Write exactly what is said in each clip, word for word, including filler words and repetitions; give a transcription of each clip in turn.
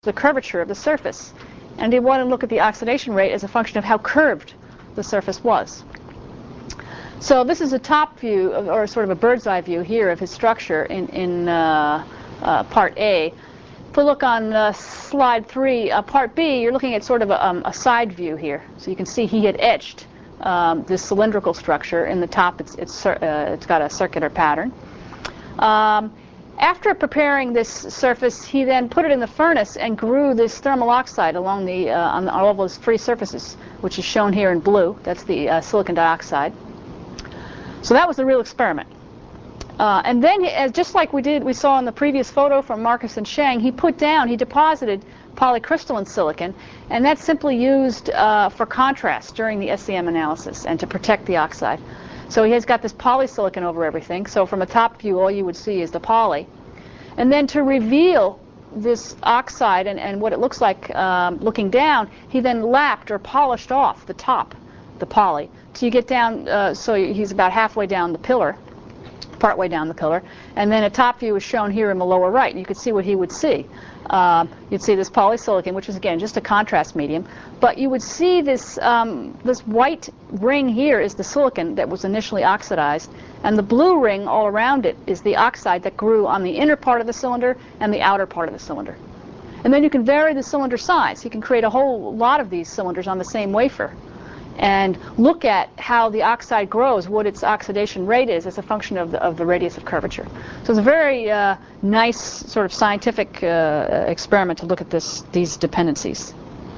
the curvature of the surface. And he wanted to look at the oxidation rate as a function of how curved the surface was. So this is a top view, of, or sort of a bird's eye view here of his structure in, in uh, uh, part A. If we look on uh, slide three, uh, part B, you're looking at sort of a, um, a side view here. So you can see he had etched um, this cylindrical structure. In the top, it's, it's, uh, it's got a circular pattern. Um, After preparing this surface, he then put it in the furnace and grew this thermal oxide along the, uh, on, the, on all those free surfaces, which is shown here in blue. That's the uh, silicon dioxide. So that was the real experiment. Uh, and then, as just like we did, we saw in the previous photo from Marcus and Sheng, he put down, he deposited polycrystalline silicon, and that's simply used uh, for contrast during the S E M analysis and to protect the oxide. So he has got this polysilicon over everything. So from a top view, all you would see is the poly. And then to reveal this oxide and, and what it looks like um, looking down, he then lapped or polished off the top, the poly. So you get down, uh, so he's about halfway down the pillar, partway down the pillar. And then a top view is shown here in the lower right. And you could see what he would see. Um, you'd see this polysilicon, which is, again, just a contrast medium. But you would see this, um, this white ring here is the silicon that was initially oxidized. And the blue ring all around it is the oxide that grew on the inner part of the cylinder and the outer part of the cylinder. And then you can vary the cylinder size. You can create a whole lot of these cylinders on the same wafer and look at how the oxide grows, what its oxidation rate is as a function of the, of the radius of curvature. So it's a very uh, nice sort of scientific uh, experiment to look at this, these dependencies.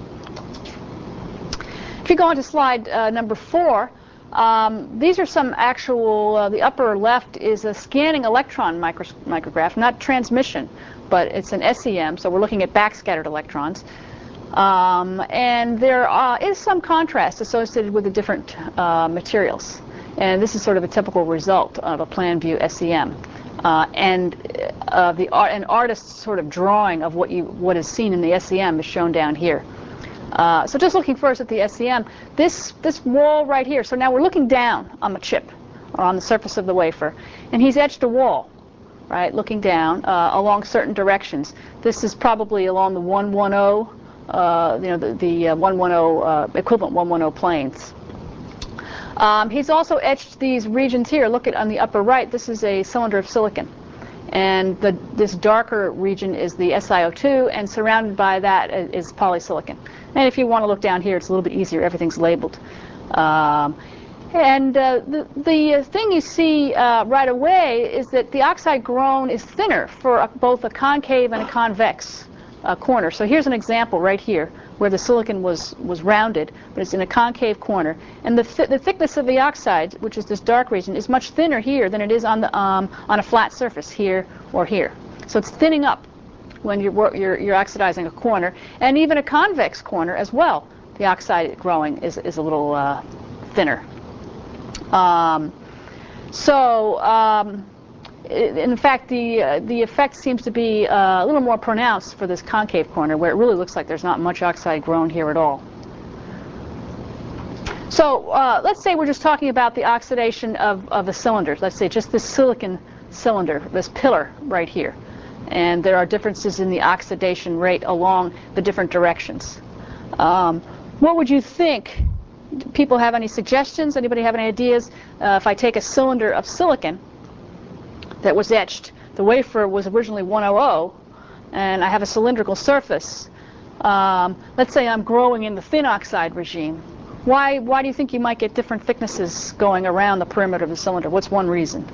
If you go on to slide uh, number four, um, these are some actual, uh, the upper left is a scanning electron micro micrograph, not transmission, but it's an S E M, so we're looking at backscattered electrons. Um, and there uh, is some contrast associated with the different uh, materials. And this is sort of a typical result of a plan view S E M. Uh, and uh, the art, an artist's sort of drawing of what, you, what is seen in the S E M is shown down here. Uh, so just looking first at the S E M, this, this wall right here, so now we're looking down on the chip, or on the surface of the wafer, and he's etched a wall, right, looking down uh, along certain directions. This is probably along the one ten, uh, you know, the, the uh, one ten uh, equivalent one ten planes. Um, he's also etched these regions here. Look at on the upper right, this is a cylinder of silicon. And the, this darker region is the S I O two, and surrounded by that is polysilicon. And if you want to look down here, it's a little bit easier. Everything's labeled. Um, and uh, the, the thing you see uh, right away is that the oxide grown is thinner for a, both a concave and a convex uh, corner. So here's an example right here where the silicon was, was rounded, but it's in a concave corner. And the, th the thickness of the oxide, which is this dark region, is much thinner here than it is on, the, um, on a flat surface here or here. So it's thinning up when you're, you're, you're oxidizing a corner. And even a convex corner as well, the oxide growing is, is a little uh, thinner. Um, so, um, in fact, the, uh, the effect seems to be uh, a little more pronounced for this concave corner, where it really looks like there's not much oxide grown here at all. So uh, let's say we're just talking about the oxidation of, of the cylinders. Let's say just this silicon cylinder, this pillar right here. And there are differences in the oxidation rate along the different directions. Um, what would you think? Do people have any suggestions? Anybody have any ideas? Uh, if I take a cylinder of silicon that was etched, the wafer was originally one hundred, and I have a cylindrical surface. Um, let's say I'm growing in the thin oxide regime. Why, why do you think you might get different thicknesses going around the perimeter of the cylinder? What's one reason?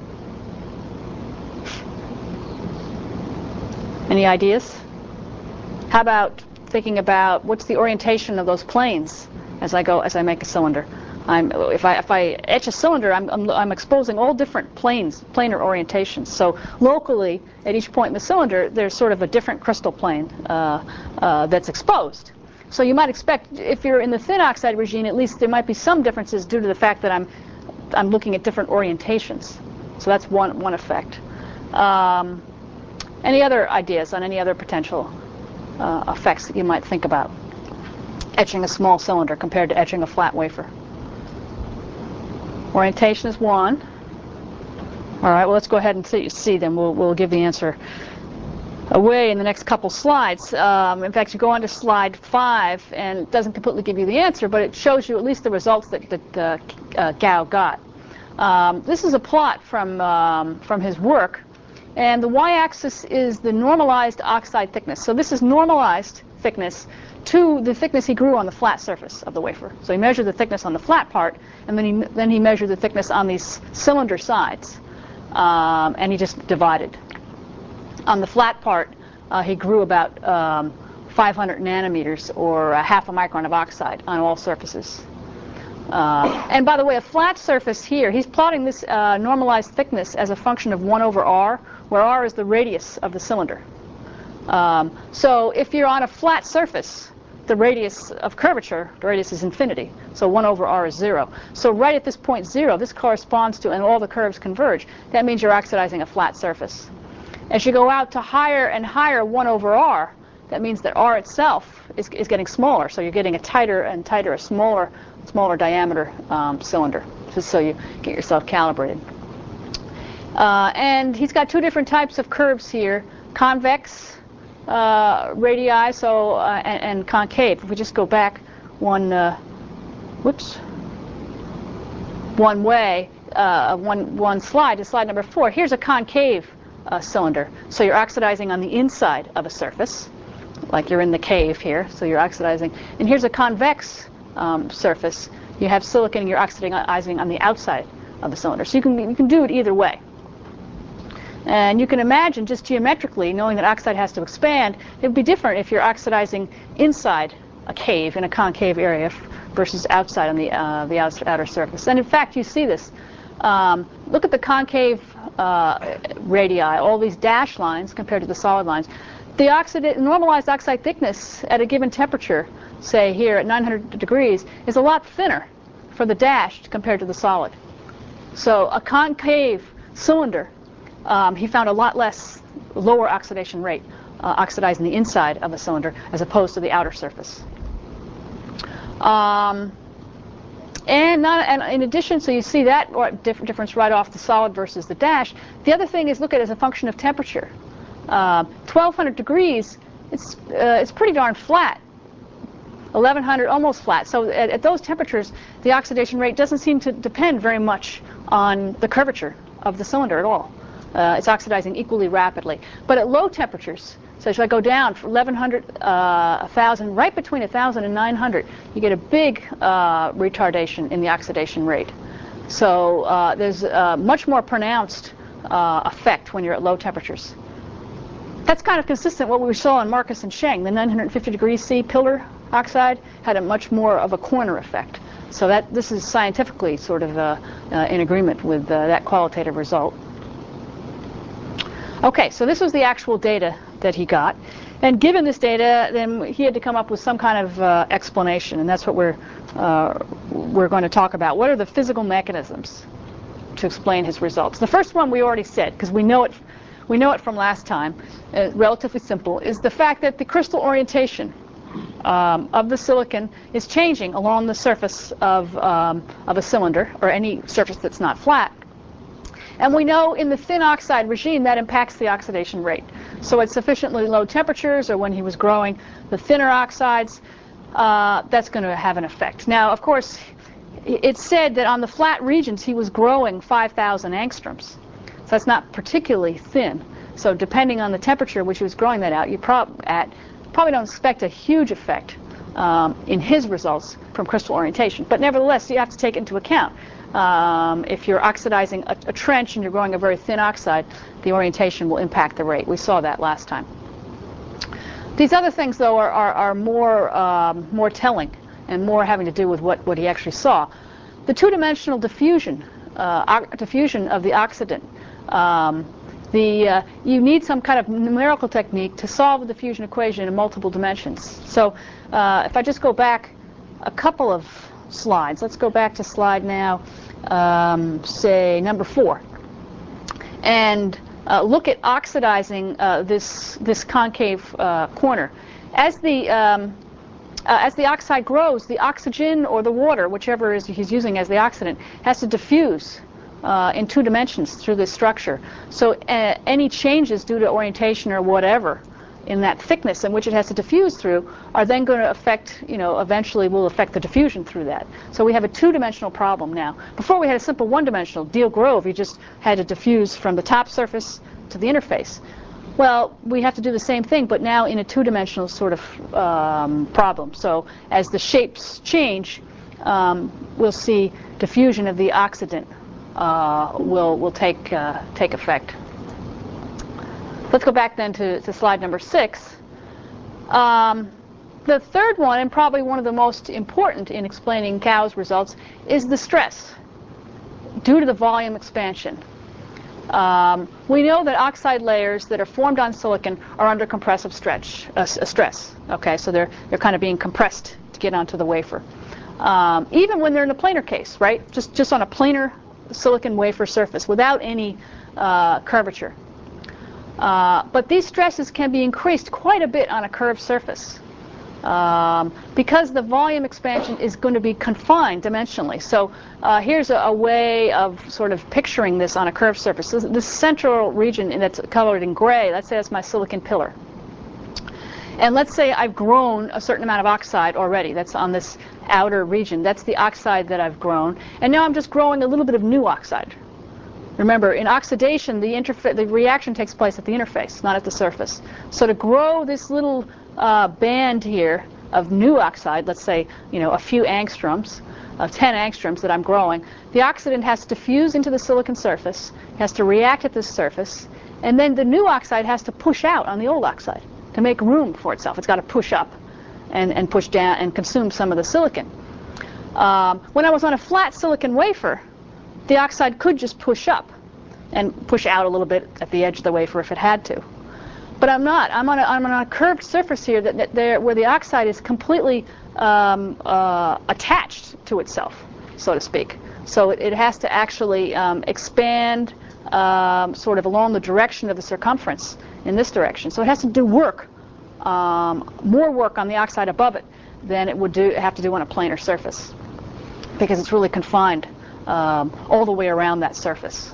Any ideas? How about thinking about what's the orientation of those planes as I go, as I make a cylinder? I'm, if I if I etch a cylinder, I'm, I'm I'm exposing all different planes, planar orientations. So locally, at each point in the cylinder, there's sort of a different crystal plane uh, uh, that's exposed. So you might expect, if you're in the thin oxide regime, at least there might be some differences due to the fact that I'm I'm looking at different orientations. So that's one one effect. Um, any other ideas on any other potential uh, effects that you might think about etching a small cylinder compared to etching a flat wafer? Orientation is one. All right, well, let's go ahead and see, see them. We'll, we'll give the answer away in the next couple slides. Um, in fact, you go on to slide five, and it doesn't completely give you the answer, but it shows you at least the results that, that uh, uh, Gao got. Um, this is a plot from, um, from his work, and the y-axis is the normalized oxide thickness. So this is normalized thickness to the thickness he grew on the flat surface of the wafer. So he measured the thickness on the flat part, and then he, then he measured the thickness on these cylinder sides, um, and he just divided. On the flat part, uh, he grew about um, five hundred nanometers, or a half a micron of oxide on all surfaces. Uh, and by the way, a flat surface here, he's plotting this uh, normalized thickness as a function of one over r, where r is the radius of the cylinder. Um, so if you're on a flat surface, the radius of curvature, the radius is infinity. So one over r is zero. So right at this point zero, this corresponds to, and all the curves converge, that means you're oxidizing a flat surface. As you go out to higher and higher one over r, that means that r itself is, is getting smaller. So you're getting a tighter and tighter, a smaller, smaller diameter um, cylinder, just so you get yourself calibrated. Uh, and he's got two different types of curves here: convex uh, radii, so uh, and, and concave. If we just go back one, uh, whoops, one way, uh, one one slide to slide number four. Here's a concave Uh, cylinder. So you're oxidizing on the inside of a surface, like you're in the cave here, so you're oxidizing. And here's a convex um, surface. You have silicon and you're oxidizing on the outside of the cylinder. So you can, you can do it either way. And you can imagine, just geometrically, knowing that oxide has to expand, it would be different if you're oxidizing inside a cave in a concave area versus outside on the, uh, the outer surface. And in fact, you see this. Um, look at the concave uh, radii, all these dashed lines compared to the solid lines. The oxida- normalized oxide thickness at a given temperature, say here at nine hundred degrees, is a lot thinner for the dashed compared to the solid. So a concave cylinder, um, he found a lot less, lower oxidation rate, uh, oxidizing the inside of the cylinder as opposed to the outer surface. Um, And, not, and in addition, so you see that diff difference right off the solid versus the dash. The other thing is look at it as a function of temperature. Uh, twelve hundred degrees, it's, uh, it's pretty darn flat. eleven hundred, almost flat. So at, at those temperatures, the oxidation rate doesn't seem to depend very much on the curvature of the cylinder at all. Uh, it's oxidizing equally rapidly. But at low temperatures, so if I go down from eleven hundred, uh, one thousand, right between one thousand and nine hundred, you get a big uh, retardation in the oxidation rate. So uh, there's a much more pronounced uh, effect when you're at low temperatures. That's kind of consistent with what we saw in Marcus and Sheng. The nine hundred fifty degrees C pillar oxide had a much more of a corner effect. So that this is scientifically sort of uh, uh, in agreement with uh, that qualitative result. Okay, so this was the actual data that he got. And given this data, then he had to come up with some kind of uh, explanation, and that's what we're, uh, we're going to talk about. What are the physical mechanisms to explain his results? The first one we already said, because we know it, we know it from last time, uh, relatively simple, is the fact that the crystal orientation um, of the silicon is changing along the surface of, um, of a cylinder, or any surface that's not flat. And we know in the thin oxide regime that impacts the oxidation rate. So at sufficiently low temperatures, or when he was growing the thinner oxides, uh, that's going to have an effect. Now, of course, it's said that on the flat regions he was growing five thousand angstroms. So that's not particularly thin. So depending on the temperature which he was growing that out, you prob at probably don't expect a huge effect um, in his results from crystal orientation. But nevertheless, you have to take it into account. Um, if you're oxidizing a, a trench and you're growing a very thin oxide, the orientation will impact the rate. We saw that last time. These other things, though, are, are, are more, um, more telling and more having to do with what, what he actually saw. The two-dimensional diffusion, uh, diffusion of the oxidant. Um, the, uh, you need some kind of numerical technique to solve the diffusion equation in multiple dimensions. So uh, if I just go back a couple of slides. Let's go back to slide now, um, say number four, and uh, look at oxidizing uh, this this concave uh, corner. As the um, uh, as the oxide grows, the oxygen or the water, whichever is he's using as the oxidant, has to diffuse uh, in two dimensions through this structure. So uh, any changes due to orientation or whatever in that thickness in which it has to diffuse through are then going to affect, you know, eventually will affect the diffusion through that. So we have a two-dimensional problem now. Before we had a simple one-dimensional. Deal Grove, you just had to diffuse from the top surface to the interface. Well, we have to do the same thing, but now in a two-dimensional sort of um, problem. So as the shapes change, um, we'll see diffusion of the oxidant uh, will will take uh, take effect. Let's go back then to, to slide number six. Um, the third one, and probably one of the most important in explaining Gauss results, is the stress due to the volume expansion. Um, we know that oxide layers that are formed on silicon are under compressive stretch, uh, stress. Okay, so they're they're kind of being compressed to get onto the wafer. Um, even when they're in a planar case, right? Just just on a planar silicon wafer surface without any uh, curvature. Uh, but these stresses can be increased quite a bit on a curved surface um, because the volume expansion is going to be confined dimensionally. So uh, here's a, a way of sort of picturing this on a curved surface. This, this central region that's colored in gray, let's say that's my silicon pillar. And let's say I've grown a certain amount of oxide already. That's on this outer region. That's the oxide that I've grown. And now I'm just growing a little bit of new oxide. Remember, in oxidation, the, interfa- the reaction takes place at the interface, not at the surface. So to grow this little uh, band here of new oxide, let's say, you know, a few angstroms, of ten angstroms that I'm growing, the oxidant has to fuse into the silicon surface, has to react at this surface, and then the new oxide has to push out on the old oxide to make room for itself. It's got to push up and, and push down and consume some of the silicon. Um, when I was on a flat silicon wafer, the oxide could just push up and push out a little bit at the edge of the wafer if it had to. But I'm not. I'm on a, I'm on a curved surface here that, that there, where the oxide is completely um, uh, attached to itself, so to speak. So it, it has to actually um, expand um, sort of along the direction of the circumference in this direction. So it has to do work, um, more work on the oxide above it than it would do have to do on a planar surface, because it's really confined Um, all the way around that surface.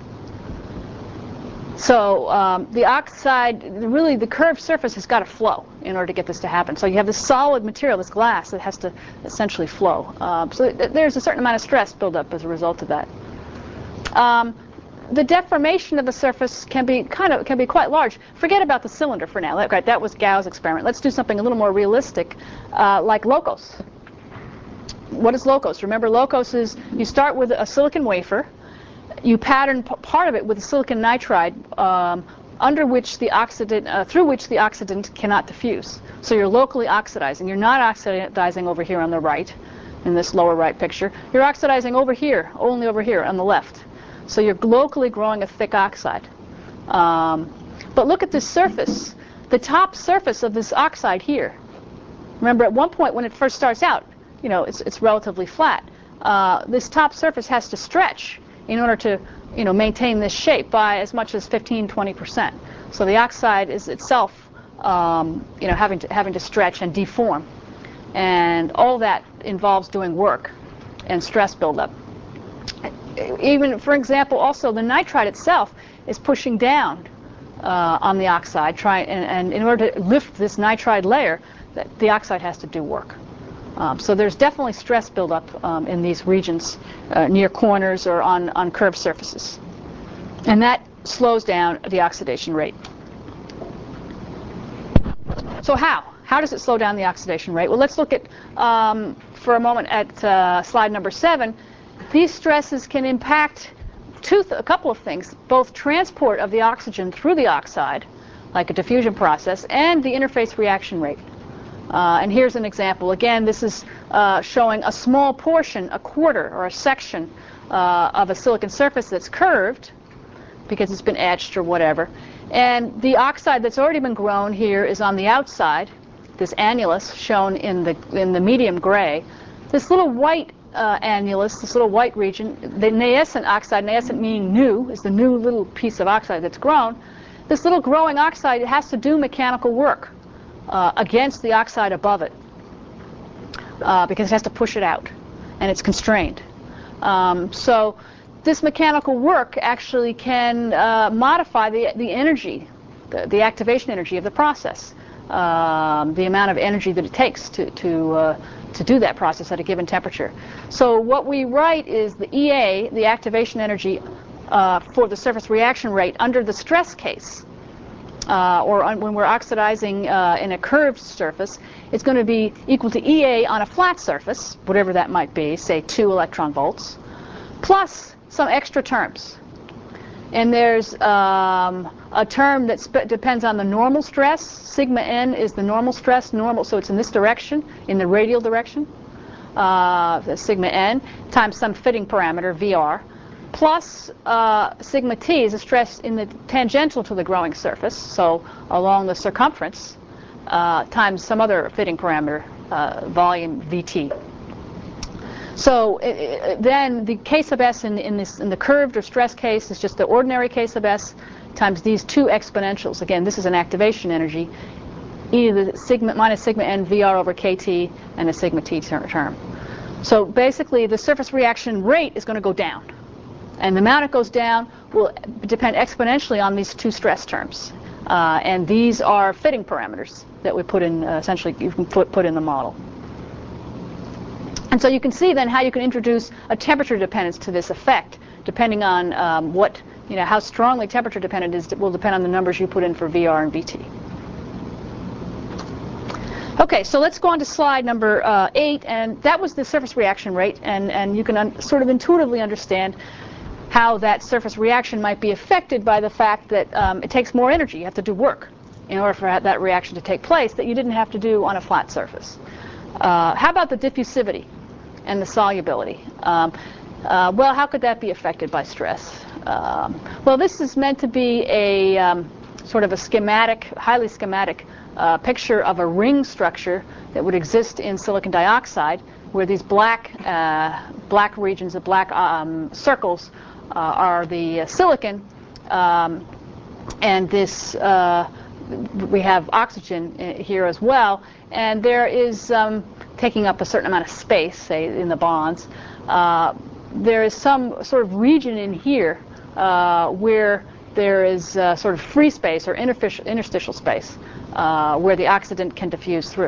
So um, the oxide, really the curved surface has got to flow in order to get this to happen. So you have this solid material, this glass, that has to essentially flow. Um, so th- there's a certain amount of stress buildup as a result of that. Um, the deformation of the surface can be kind of can be quite large. Forget about the cylinder for now. That, right, that was Gauss' experiment. Let's do something a little more realistic, uh, like Locos. What is Locos? Remember, Locos is you start with a silicon wafer, you pattern p- part of it with silicon nitride, um, under which the oxidant, uh, through which the oxidant cannot diffuse. So you're locally oxidizing. You're not oxidizing over here on the right, in this lower right picture. You're oxidizing over here, only over here on the left. So you're locally growing a thick oxide. Um, but look at this surface, the top surface of this oxide here. Remember, at one point when it first starts out, you know, it's it's relatively flat. Uh, this top surface has to stretch in order to, you know, maintain this shape by as much as fifteen, twenty percent. So the oxide is itself, um, you know, having to having to stretch and deform, and all that involves doing work and stress buildup. Even, for example, also the nitride itself is pushing down uh, on the oxide, try and, and in order to lift this nitride layer, that the oxide has to do work. Um, so there's definitely stress buildup um, in these regions uh, near corners or on, on curved surfaces. And that slows down the oxidation rate. So how? How does it slow down the oxidation rate? Well, let's look at, um, for a moment, at uh, slide number seven. These stresses can impact two th- a couple of things, both transport of the oxygen through the oxide, like a diffusion process, and the interface reaction rate. Uh, and here's an example. Again, this is uh, showing a small portion, a quarter or a section uh, of a silicon surface that's curved because it's been etched or whatever. And the oxide that's already been grown here is on the outside, this annulus shown in the in the medium gray. This little white uh, annulus, this little white region, the nascent oxide, nascent meaning new, is the new little piece of oxide that's grown. This little growing oxide, it has to do mechanical work Uh, against the oxide above it uh, because it has to push it out, and it's constrained. Um, so this mechanical work actually can uh, modify the, the energy, the, the activation energy of the process, um, the amount of energy that it takes to, to, uh, to do that process at a given temperature. So what we write is the E A, the activation energy uh, for the surface reaction rate under the stress case. Uh, or on, when we're oxidizing uh, in a curved surface, it's going to be equal to E A on a flat surface, whatever that might be, say two electron volts, plus some extra terms. And there's um, a term that sp depends on the normal stress. Sigma n is the normal stress, normal, so it's in this direction, in the radial direction, uh, the sigma n, times some fitting parameter, V R. Plus uh, sigma t is a stress in the tangential to the growing surface, so along the circumference, uh, times some other fitting parameter, uh, volume V T. So it, it, then the K sub s in, in, this, in the curved or stress case is just the ordinary K sub s times these two exponentials. Again, this is an activation energy, e to the sigma minus sigma n V R over K T and a sigma t ter term. So basically, the surface reaction rate is going to go down. And the amount it goes down will depend exponentially on these two stress terms. Uh, and these are fitting parameters that we put in, uh, essentially, you can put, put in the model. And so you can see then how you can introduce a temperature dependence to this effect, depending on um, what, you know, how strongly temperature dependent is, will depend on the numbers you put in for V R and V T. Okay, so let's go on to slide number uh, eight, and that was the surface reaction rate, and, and you can un sort of intuitively understand how that surface reaction might be affected by the fact that um, it takes more energy. You have to do work in order for that reaction to take place that you didn't have to do on a flat surface. Uh, how about the diffusivity and the solubility? Um, uh, well, how could that be affected by stress? Um, well, this is meant to be a um, sort of a schematic, highly schematic uh, picture of a ring structure that would exist in silicon dioxide, where these black, uh, black regions, the black um, circles, Uh, are the uh, silicon, um, and this uh, we have oxygen here as well, and there is um, taking up a certain amount of space, say in the bonds. Uh, there is some sort of region in here uh, where there is uh, sort of free space or interstitial space uh, where the oxidant can diffuse through.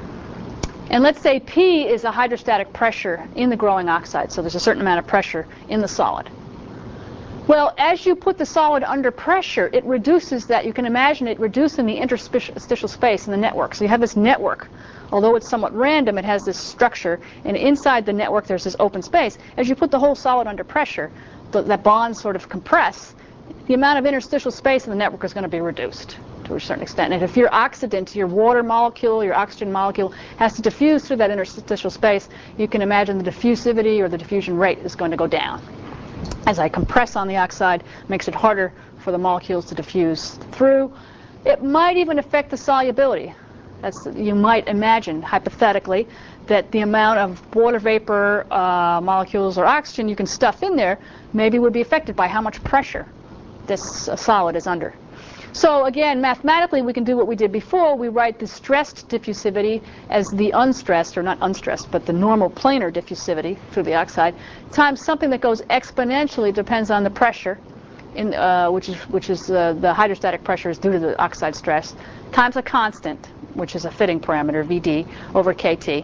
And let's say P is a hydrostatic pressure in the growing oxide, so there's a certain amount of pressure in the solid. Well, as you put the solid under pressure, it reduces that. You can imagine it reducing the interstitial space in the network. So you have this network. Although it's somewhat random, it has this structure, and inside the network there's this open space. As you put the whole solid under pressure, the, that bonds sort of compress. The amount of interstitial space in the network is going to be reduced to a certain extent. And if your oxidant, your water molecule, your oxygen molecule, has to diffuse through that interstitial space, you can imagine the diffusivity or the diffusion rate is going to go down. As I compress on the oxide, it makes it harder for the molecules to diffuse through. It might even affect the solubility. That's, you might imagine, hypothetically, that the amount of water vapor uh, molecules or oxygen you can stuff in there maybe would be affected by how much pressure this uh, solid is under. So again, mathematically, we can do what we did before. We write the stressed diffusivity as the unstressed, or not unstressed, but the normal planar diffusivity through the oxide, times something that goes exponentially, depends on the pressure, in, uh, which is, which is uh, the hydrostatic pressure is due to the oxide stress, times a constant, which is a fitting parameter, V D, over K T.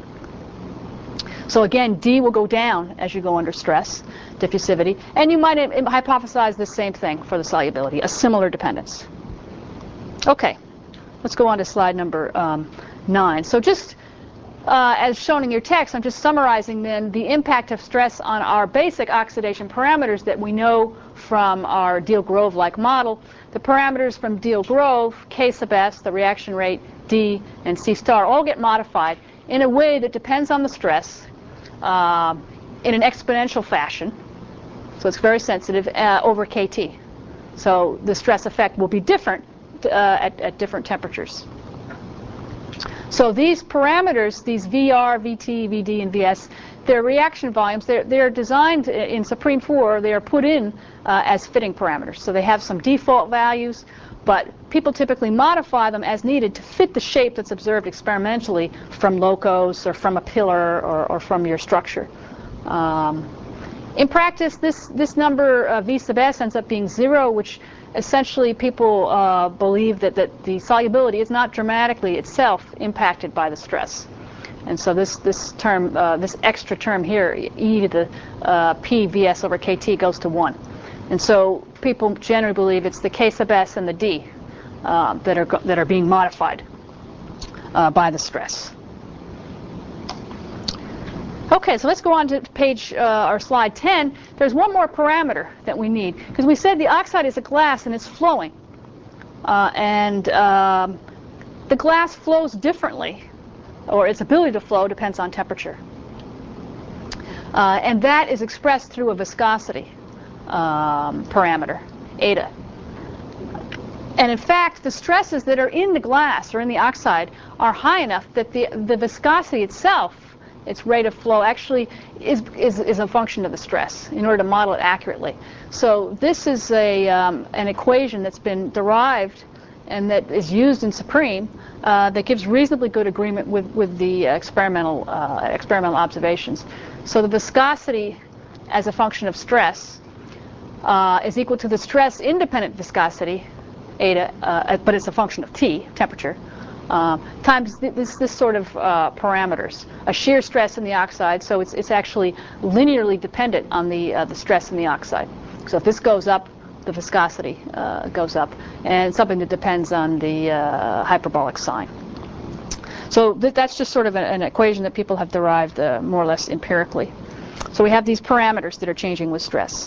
So again, D will go down as you go under stress, diffusivity, and you might hypothesize the same thing for the solubility, a similar dependence. Okay, let's go on to slide number um, nine. So just uh, as shown in your text, I'm just summarizing then the impact of stress on our basic oxidation parameters that we know from our Deal-Grove-like model. The parameters from Deal-Grove, K sub s, the reaction rate, D, and C star, all get modified in a way that depends on the stress uh, in an exponential fashion. So it's very sensitive uh, over K T. So the stress effect will be different Uh, at, at different temperatures. So these parameters, these V R, V T, V D, and V S, their reaction volumes, they're, they're designed in Supreme four, they are put in uh, as fitting parameters. So they have some default values, but people typically modify them as needed to fit the shape that's observed experimentally from locos or from a pillar or, or from your structure. Um, In practice, this, this number, uh, V sub S, ends up being zero, which essentially people uh, believe that, that the solubility is not dramatically itself impacted by the stress. And so this, this term, uh, this extra term here, e to the uh, P Vs over Kt goes to one. And so people generally believe it's the K sub S and the D uh, that are, that are being modified uh, by the stress. Okay, so let's go on to page uh, or slide ten. There's one more parameter that we need, because we said the oxide is a glass and it's flowing. Uh, and um, the glass flows differently, or its ability to flow depends on temperature. Uh, and that is expressed through a viscosity um, parameter, eta. And in fact, the stresses that are in the glass or in the oxide are high enough that the, the viscosity itself, its rate of flow, actually is, is, is a function of the stress in order to model it accurately. So this is a, um, an equation that's been derived and that is used in Supreme uh, that gives reasonably good agreement with, with the experimental, uh, experimental observations. So the viscosity as a function of stress uh, is equal to the stress-independent viscosity, eta, uh, but it's a function of T, temperature, Uh, times th this this sort of uh, parameters, a shear stress in the oxide, so it's it's actually linearly dependent on the uh, the stress in the oxide. So if this goes up, the viscosity uh, goes up, and something that depends on the uh, hyperbolic sign. So th that's just sort of an, an equation that people have derived uh, more or less empirically. So we have these parameters that are changing with stress.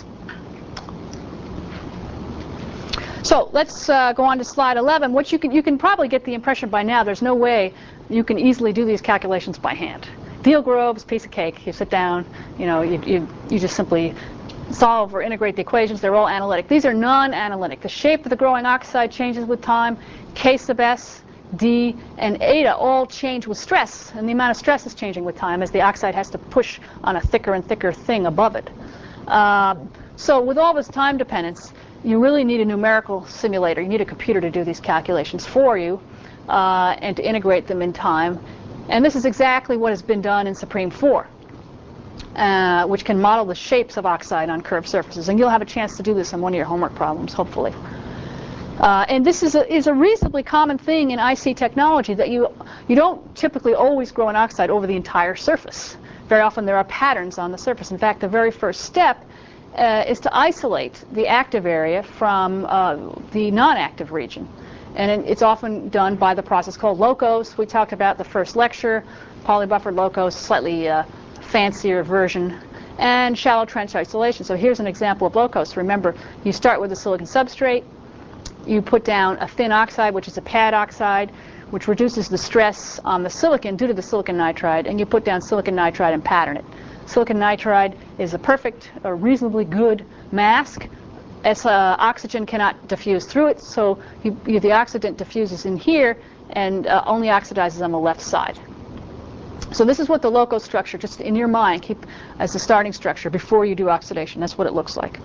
So let's uh, go on to slide eleven. What you can you can probably get the impression by now, there's no way you can easily do these calculations by hand. Thiel-Grove's piece of cake. You sit down, you know, you, you you just simply solve or integrate the equations. They're all analytic. These are non-analytic. The shape of the growing oxide changes with time. K sub S, D, and eta all change with stress, and the amount of stress is changing with time as the oxide has to push on a thicker and thicker thing above it. Uh, so with all this time dependence, you really need a numerical simulator. You need a computer to do these calculations for you uh, and to integrate them in time. And this is exactly what has been done in Supreme four, uh, which can model the shapes of oxide on curved surfaces. And you'll have a chance to do this on one of your homework problems, hopefully. Uh, and this is a, is a reasonably common thing in I C technology, that you, you don't typically always grow an oxide over the entire surface. Very often there are patterns on the surface. In fact, the very first step Uh, is to isolate the active area from uh, the non-active region. And it, it's often done by the process called LOCOS. We talked about the first lecture, polybuffered LOCOS, slightly uh, fancier version, and shallow trench isolation. So here's an example of LOCOS. Remember, you start with a silicon substrate, you put down a thin oxide, which is a pad oxide, which reduces the stress on the silicon due to the silicon nitride, and you put down silicon nitride and pattern it. Silicon nitride is a perfect, a reasonably good mask. As uh, oxygen cannot diffuse through it, so you, you, the oxidant diffuses in here and uh, only oxidizes on the left side. So this is what the LOCOS structure, just in your mind, keep as the starting structure before you do oxidation. That's what it looks like.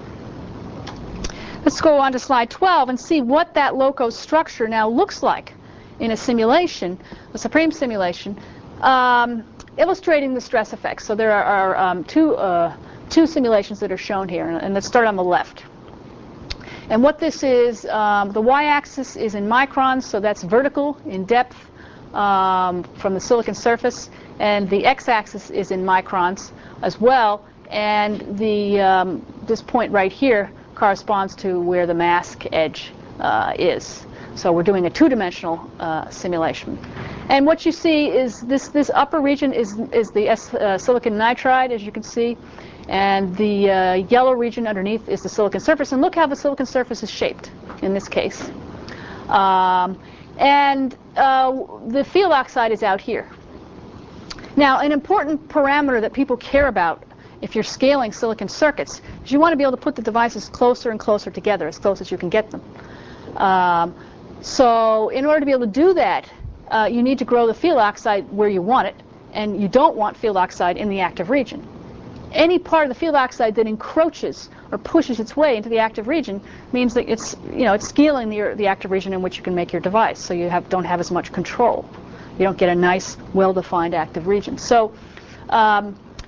Let's go on to slide twelve and see what that LOCOS structure now looks like in a simulation, a Supreme simulation. Um, illustrating the stress effects. So there are, are um, two, uh, two simulations that are shown here, and, and let's start on the left. And what this is, um, the y-axis is in microns, so that's vertical in depth um, from the silicon surface, and the x-axis is in microns as well, and the, um, this point right here corresponds to where the mask edge uh, is. So we're doing a two-dimensional uh, simulation. And what you see is this, this upper region is, is the S, uh, silicon nitride, as you can see, and the uh, yellow region underneath is the silicon surface. And look how the silicon surface is shaped in this case. Um, and uh, the field oxide is out here. Now, an important parameter that people care about if you're scaling silicon circuits is you want to be able to put the devices closer and closer together, as close as you can get them. Um, So in order to be able to do that, uh, you need to grow the field oxide where you want it, and you don't want field oxide in the active region. Any part of the field oxide that encroaches or pushes its way into the active region means that it's, you know, it's scaling the, the active region in which you can make your device, so you have, don't have as much control. You don't get a nice, well-defined active region. So um,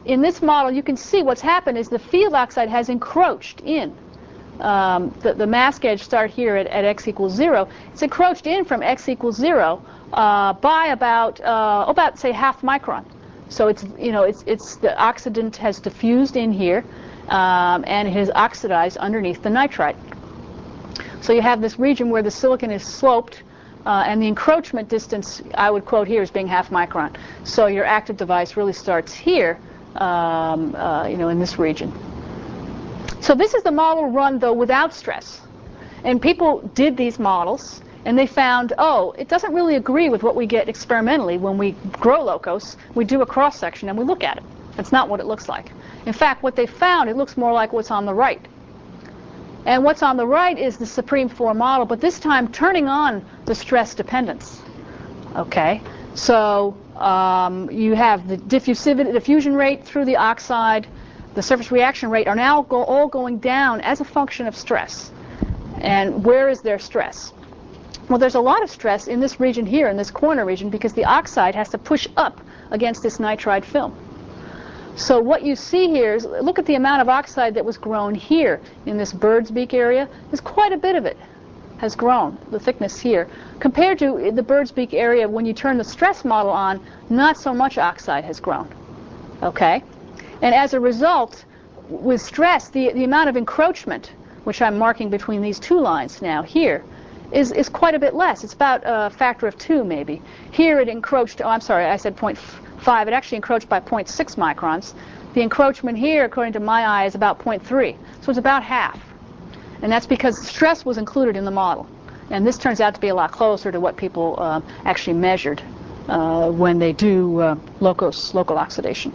in this model, you can see what's happened is the field oxide has encroached in. Um, the, the mask edge start here at, at x equals zero. It's encroached in from x equals zero uh, by about uh, about say half micron. So it's you know it's it's the oxidant has diffused in here, um, and it has oxidized underneath the nitride. So you have this region where the silicon is sloped, uh, and the encroachment distance I would quote here as being half micron. So your active device really starts here, um, uh, you know, in this region. So this is the model run, though, without stress. And people did these models, and they found, oh, it doesn't really agree with what we get experimentally when we grow Locos. We do a cross-section, and we look at it. That's not what it looks like. In fact, what they found, it looks more like what's on the right. And what's on the right is the Supreme four model, but this time turning on the stress dependence. Okay, so um, you have the diffusivity, diffusion rate through the oxide. The surface reaction rate are now go, all going down as a function of stress. And where is their stress? Well, there's a lot of stress in this region here, in this corner region, because the oxide has to push up against this nitride film. So what you see here is, look at the amount of oxide that was grown here in this bird's beak area. There's quite a bit of it has grown, the thickness here. Compared to the bird's beak area, when you turn the stress model on, not so much oxide has grown. Okay? And as a result, with stress, the, the amount of encroachment, which I'm marking between these two lines now here, is, is quite a bit less. It's about a factor of two, maybe. Here it encroached, oh, I'm sorry, I said zero point five. It actually encroached by zero point six microns. The encroachment here, according to my eye, is about zero point three. So it's about half. And that's because stress was included in the model. And this turns out to be a lot closer to what people uh, actually measured uh, when they do uh, locos, local oxidation.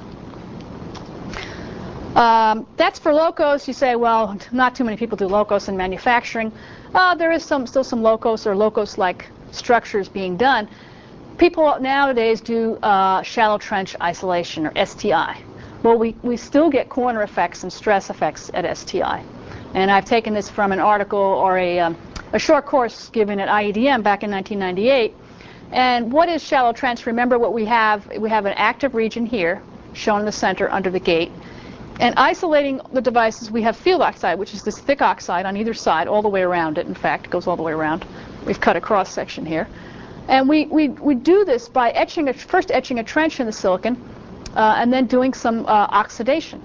Um, that's for Locos. You say, well, not too many people do Locos in manufacturing. Uh, there is some, still some Locos or Locos-like structures being done. People nowadays do uh, shallow trench isolation, or S T I. Well, we, we still get corner effects and stress effects at S T I. And I've taken this from an article or a, um, a short course given at I E D M back in nineteen ninety-eight. And what is shallow trench? Remember what we have. We have an active region here, shown in the center under the gate. And isolating the devices, we have field oxide, which is this thick oxide on either side, all the way around it. In fact, it goes all the way around. We've cut a cross section here. And we, we, we do this by etching a, first etching a trench in the silicon, uh, and then doing some uh, oxidation.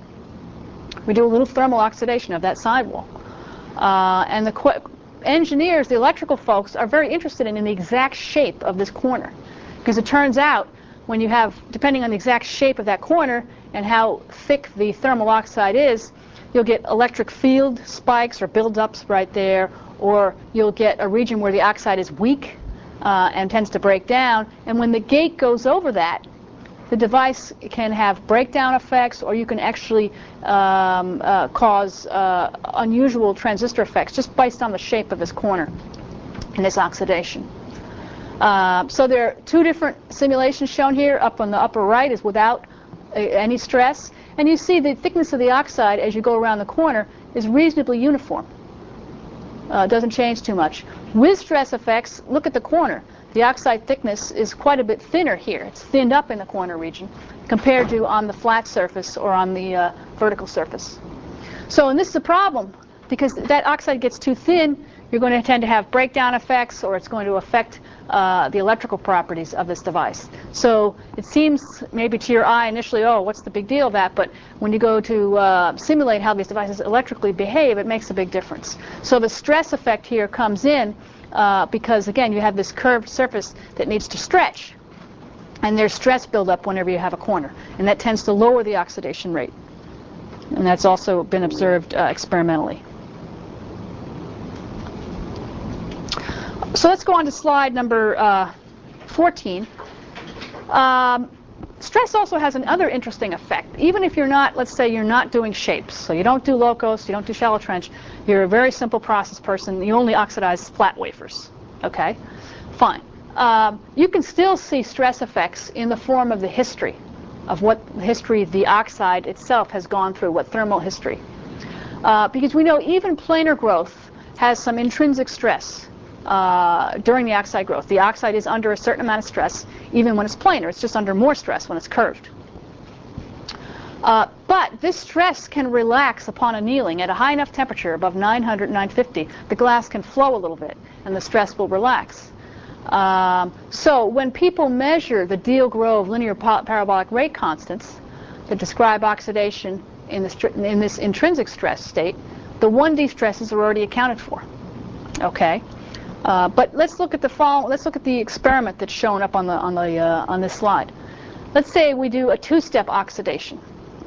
We do a little thermal oxidation of that sidewall. Uh, and the qu- engineers, the electrical folks, are very interested in, in the exact shape of this corner. Because it turns out, when you have, depending on the exact shape of that corner and how thick the thermal oxide is, you'll get electric field spikes or buildups right there, or you'll get a region where the oxide is weak uh, and tends to break down. And when the gate goes over that, the device can have breakdown effects, or you can actually um, uh, cause uh, unusual transistor effects just based on the shape of this corner and this oxidation. Uh, so there are two different simulations shown here. Up on the upper right is without uh, any stress. And you see the thickness of the oxide as you go around the corner is reasonably uniform. Uh, doesn't change too much. With stress effects, look at the corner. The oxide thickness is quite a bit thinner here. It's thinned up in the corner region compared to on the flat surface or on the uh, vertical surface. So, and this is a problem because that oxide gets too thin. You're going to tend to have breakdown effects, or it's going to affect uh, the electrical properties of this device. So it seems maybe to your eye initially, oh, what's the big deal of that? But when you go to uh, simulate how these devices electrically behave, it makes a big difference. So the stress effect here comes in uh, because, again, you have this curved surface that needs to stretch. And there's stress buildup whenever you have a corner. And that tends to lower the oxidation rate. And that's also been observed uh, experimentally. So let's go on to slide number uh, fourteen. Um, stress also has another interesting effect. Even if you're not, let's say you're not doing shapes, so you don't do Locos, you don't do shallow trench, you're a very simple process person, you only oxidize flat wafers. Okay? Fine. Um, you can still see stress effects in the form of the history of what history the oxide itself has gone through, what thermal history. Uh, because we know even planar growth has some intrinsic stress. Uh, during the oxide growth. The oxide is under a certain amount of stress even when it's planar. It's just under more stress when it's curved. Uh, but this stress can relax upon annealing at a high enough temperature, above nine hundred, nine fifty. The glass can flow a little bit, and the stress will relax. Um, so when people measure the Deal-Grove linear parabolic rate constants that describe oxidation in, the in this intrinsic stress state, the one D stresses are already accounted for. Okay, uh, but let's look at the follow, Let's look at the experiment that's shown up on the on the uh, on this slide. Let's say we do a two-step oxidation,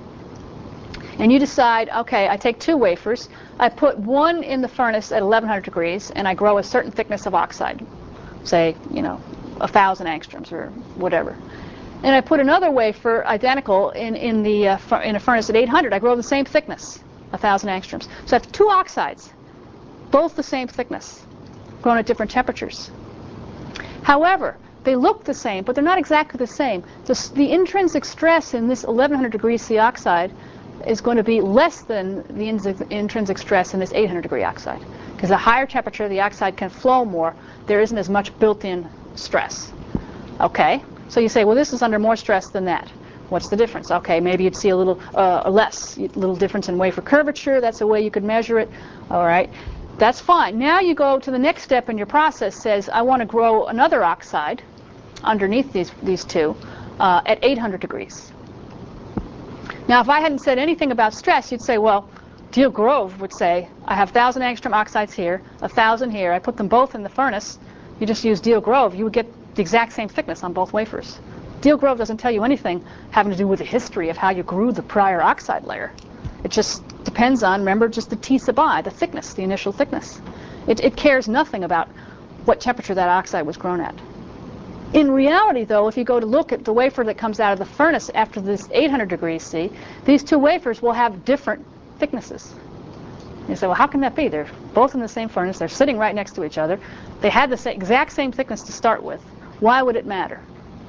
and you decide, okay, I take two wafers, I put one in the furnace at eleven hundred degrees, and I grow a certain thickness of oxide, say, you know, a thousand angstroms or whatever. And I put another wafer identical in in the uh, in a furnace at eight hundred. I grow the same thickness, a thousand angstroms. So I have two oxides, both the same thickness, grown at different temperatures. However, they look the same, but they're not exactly the same. The, the intrinsic stress in this eleven hundred degree C oxide is going to be less than the intrinsic stress in this eight hundred degree oxide. Because at a higher temperature, the oxide can flow more. There isn't as much built-in stress. Okay, so you say, well, this is under more stress than that. What's the difference? Okay, maybe you'd see a little uh, less, a little difference in wafer curvature. That's a way you could measure it. All right, that's fine. Now you go to the next step in your process. Says, I want to grow another oxide underneath these these two uh, at eight hundred degrees. Now, if I hadn't said anything about stress, you'd say, well, Deal-Grove would say, I have one thousand angstrom oxides here, one thousand here. I put them both in the furnace. You just use Deal-Grove. You would get the exact same thickness on both wafers. Deal-Grove doesn't tell you anything having to do with the history of how you grew the prior oxide layer. It just depends on, remember, just the T sub I, the thickness, the initial thickness. It, it cares nothing about what temperature that oxide was grown at. In reality, though, if you go to look at the wafer that comes out of the furnace after this eight hundred degrees C, these two wafers will have different thicknesses. You say, well, how can that be? They're both in the same furnace. They're sitting right next to each other. They had the sa- exact same thickness to start with. Why would it matter?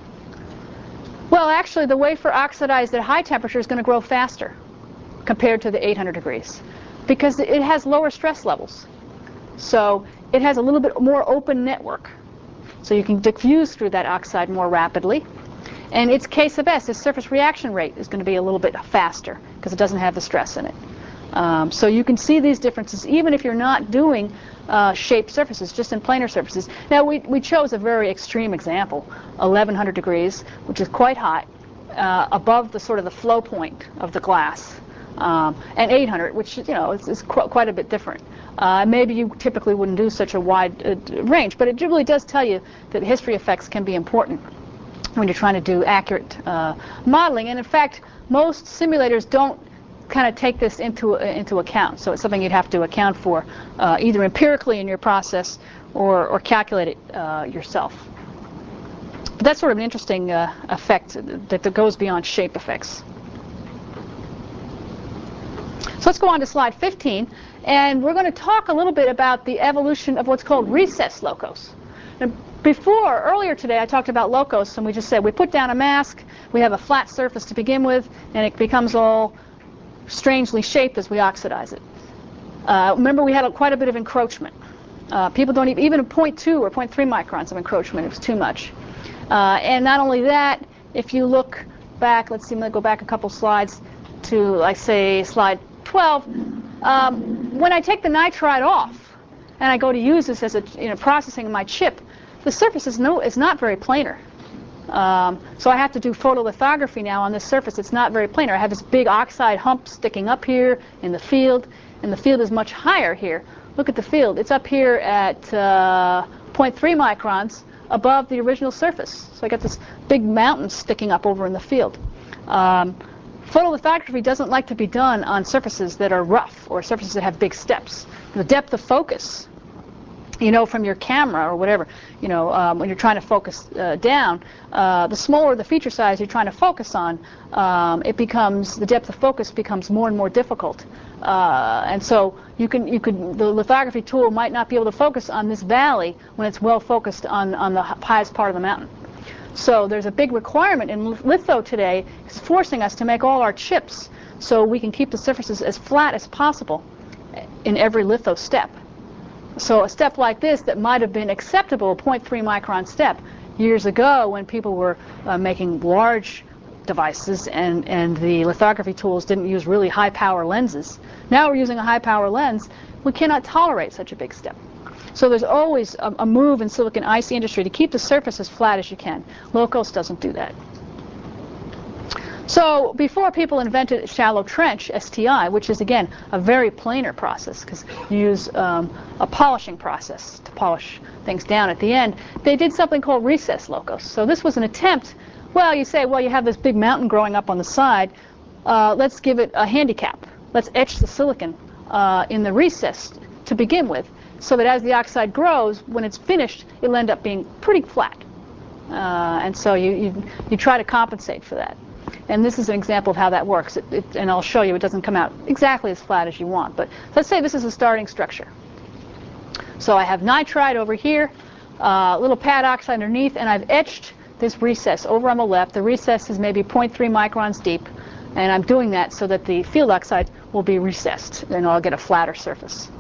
Well, actually, the wafer oxidized at high temperature is going to grow faster compared to the eight hundred degrees because it has lower stress levels. So it has a little bit more open network. So you can diffuse through that oxide more rapidly. And its K sub S, its surface reaction rate, is going to be a little bit faster because it doesn't have the stress in it. Um, so you can see these differences even if you're not doing uh, shaped surfaces, just in planar surfaces. Now we, we chose a very extreme example, eleven hundred degrees, which is quite hot, uh, above the sort of the flow point of the glass, um, and eight hundred, which you know is, is qu- quite a bit different. Uh, maybe you typically wouldn't do such a wide uh, range, but it really does tell you that history effects can be important when you're trying to do accurate uh, modeling. And in fact, most simulators don't kind of take this into uh, into account. So it's something you'd have to account for uh, either empirically in your process or, or calculate it uh, yourself. But that's sort of an interesting uh, effect that, that goes beyond shape effects. So let's go on to slide fifteen, and we're going to talk a little bit about the evolution of what's called recessed locos. Now, before, earlier today, I talked about locos, and we just said we put down a mask, we have a flat surface to begin with, and it becomes all strangely shaped as we oxidize it. Uh, remember, we had a, quite a bit of encroachment. Uh, people don't even, even zero point two or zero point three microns of encroachment, it was too much. Uh, and not only that, if you look back, let's see, I'm going to go back a couple slides to, like, say, slide twelve. Um, when I take the nitride off and I go to use this as a, you know, processing in my chip, the surface is, no, is not very planar. Um, so I have to do photolithography now on this surface. It's not very planar. I have this big oxide hump sticking up here in the field, and the field is much higher here. Look at the field. It's up here at uh, zero point three microns above the original surface. So I got this big mountain sticking up over in the field. Um, photolithography doesn't like to be done on surfaces that are rough or surfaces that have big steps. The depth of focus, you know, from your camera or whatever, you know, um, when you're trying to focus uh, down, uh, the smaller the feature size you're trying to focus on, um, it becomes, the depth of focus becomes more and more difficult. Uh, and so you can, you could, the lithography tool might not be able to focus on this valley when it's well focused on, on the highest part of the mountain. So there's a big requirement in litho today. It's forcing us to make all our chips so we can keep the surfaces as flat as possible in every litho step. So a step like this that might have been acceptable, a zero point three micron step, years ago when people were uh, making large devices, and, and the lithography tools didn't use really high power lenses. Now we're using a high power lens. We cannot tolerate such a big step. So there's always a, a move in silicon ice industry to keep the surface as flat as you can. LOCOS doesn't do that. So before people invented shallow trench, S T I, which is again a very planar process because you use um, a polishing process to polish things down at the end, they did something called recess LOCOS. So this was an attempt, well, you say, well, you have this big mountain growing up on the side, uh, let's give it a handicap. Let's etch the silicon uh, in the recess to begin with, so that as the oxide grows, when it's finished, it'll end up being pretty flat. Uh, and so you, you, you try to compensate for that. And this is an example of how that works. It, it, and I'll show you it doesn't come out exactly as flat as you want. But let's say this is a starting structure. So I have nitride over here, a uh, little pad oxide underneath, and I've etched this recess over on the left. The recess is maybe zero point three microns deep. And I'm doing that so that the field oxide will be recessed, and I'll get a flatter surface.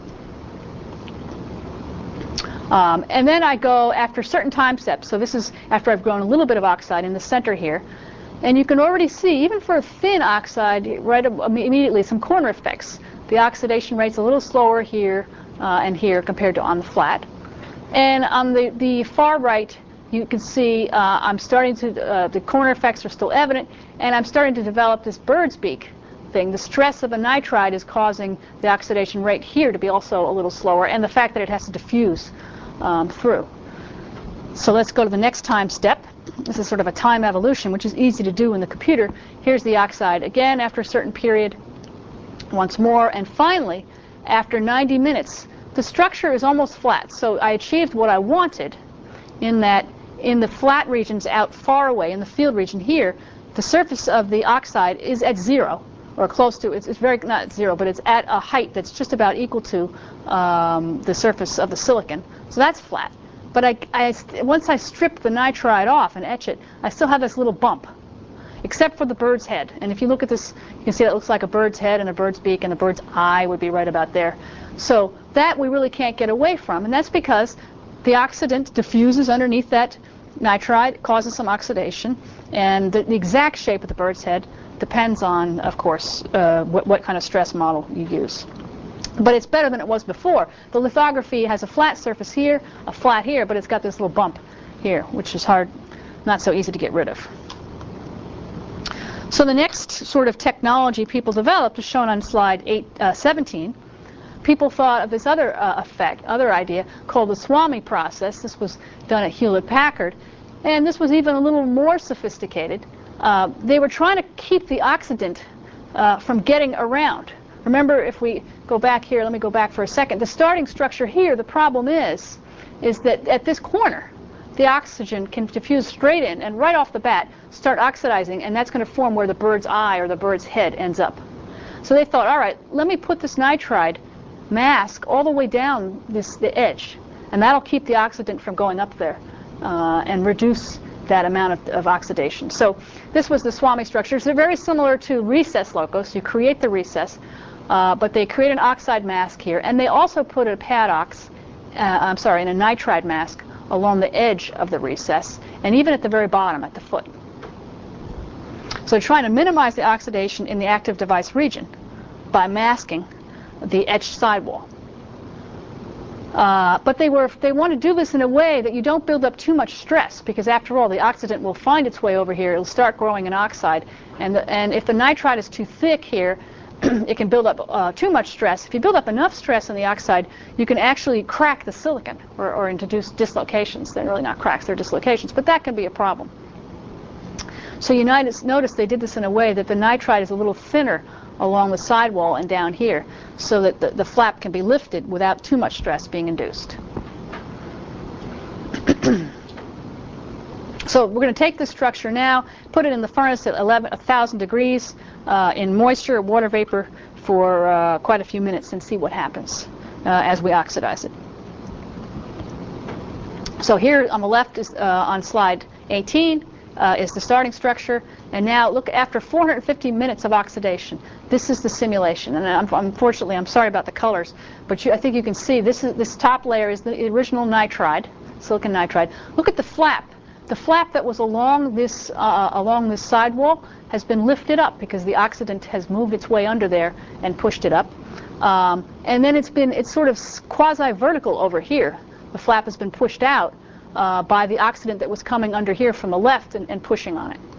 Um, and then I go after certain time steps. So this is after I've grown a little bit of oxide in the center here. And you can already see, even for a thin oxide, right immediately, some corner effects. The oxidation rate's a little slower here uh, and here compared to on the flat. And on the, the far right, you can see uh, I'm starting to, uh, the corner effects are still evident, and I'm starting to develop this bird's beak thing. The stress of a nitride is causing the oxidation rate here to be also a little slower, and the fact that it has to diffuse um, through. So let's go to the next time step. This is sort of a time evolution, which is easy to do in the computer. Here's the oxide again after a certain period, once more, and finally, after ninety minutes, the structure is almost flat. So I achieved what I wanted in that in the flat regions out far away, in the field region here, the surface of the oxide is at zero, or close to, it's, it's very, not at zero, but it's at a height that's just about equal to um, the surface of the silicon. So that's flat. But I, I, once I strip the nitride off and etch it, I still have this little bump, except for the bird's head. And if you look at this, you can see that it looks like a bird's head and a bird's beak, and the bird's eye would be right about there. So that we really can't get away from, and that's because the oxidant diffuses underneath that nitride, causes some oxidation, and the, the exact shape of the bird's head depends on, of course, uh, what, what kind of stress model you use. But it's better than it was before. The lithography has a flat surface here, a flat here, but it's got this little bump here, which is hard, not so easy to get rid of. So the next sort of technology people developed is shown on slide eight, uh, seventeen. People thought of this other uh, effect, other idea, called the Swamy process. This was done at Hewlett-Packard, and this was even a little more sophisticated. Uh, they were trying to keep the oxidant uh, from getting around. Remember, if we go back here, let me go back for a second. The starting structure here, the problem is, is that at this corner, the oxygen can diffuse straight in and right off the bat start oxidizing, and that's going to form where the bird's eye or the bird's head ends up. So they thought, all right, let me put this nitride mask all the way down this the edge, and that'll keep the oxidant from going up there uh, and reduce that amount of, of oxidation. So this was the Swamy structures. They're very similar to recess LOCOS. You create the recess, uh, but they create an oxide mask here, and they also put a padox, uh, I'm sorry, in a nitride mask along the edge of the recess, and even at the very bottom, at the foot. So they're trying to minimize the oxidation in the active device region by masking the etched sidewall. Uh, but they were they want to do this in a way that you don't build up too much stress, because after all, the oxidant will find its way over here. It'll start growing an oxide, and the, and if the nitride is too thick here, it can build up uh, too much stress. If you build up enough stress in the oxide, you can actually crack the silicon or, or introduce dislocations. They're really not cracks; they're dislocations, but that can be a problem. So you notice they did this in a way that the nitride is a little thinner along the sidewall and down here, so that the, the flap can be lifted without too much stress being induced. So we're going to take this structure now, put it in the furnace at eleven thousand degrees uh, in moisture or water vapor for uh, quite a few minutes and see what happens uh, as we oxidize it. So here on the left is uh, on slide eighteen. Uh, is the starting structure, and now look, after four hundred fifty minutes of oxidation, this is the simulation. And I'm, unfortunately, I'm sorry about the colors, but you, I think you can see this is this top layer is the original nitride, silicon nitride. Look at the flap. the flap that was along this uh, along this sidewall has been lifted up because the oxidant has moved its way under there and pushed it up. Um, and then it's been it's sort of quasi-vertical over here. The flap has been pushed out uh, by the oxidant that was coming under here from the left and, and pushing on it.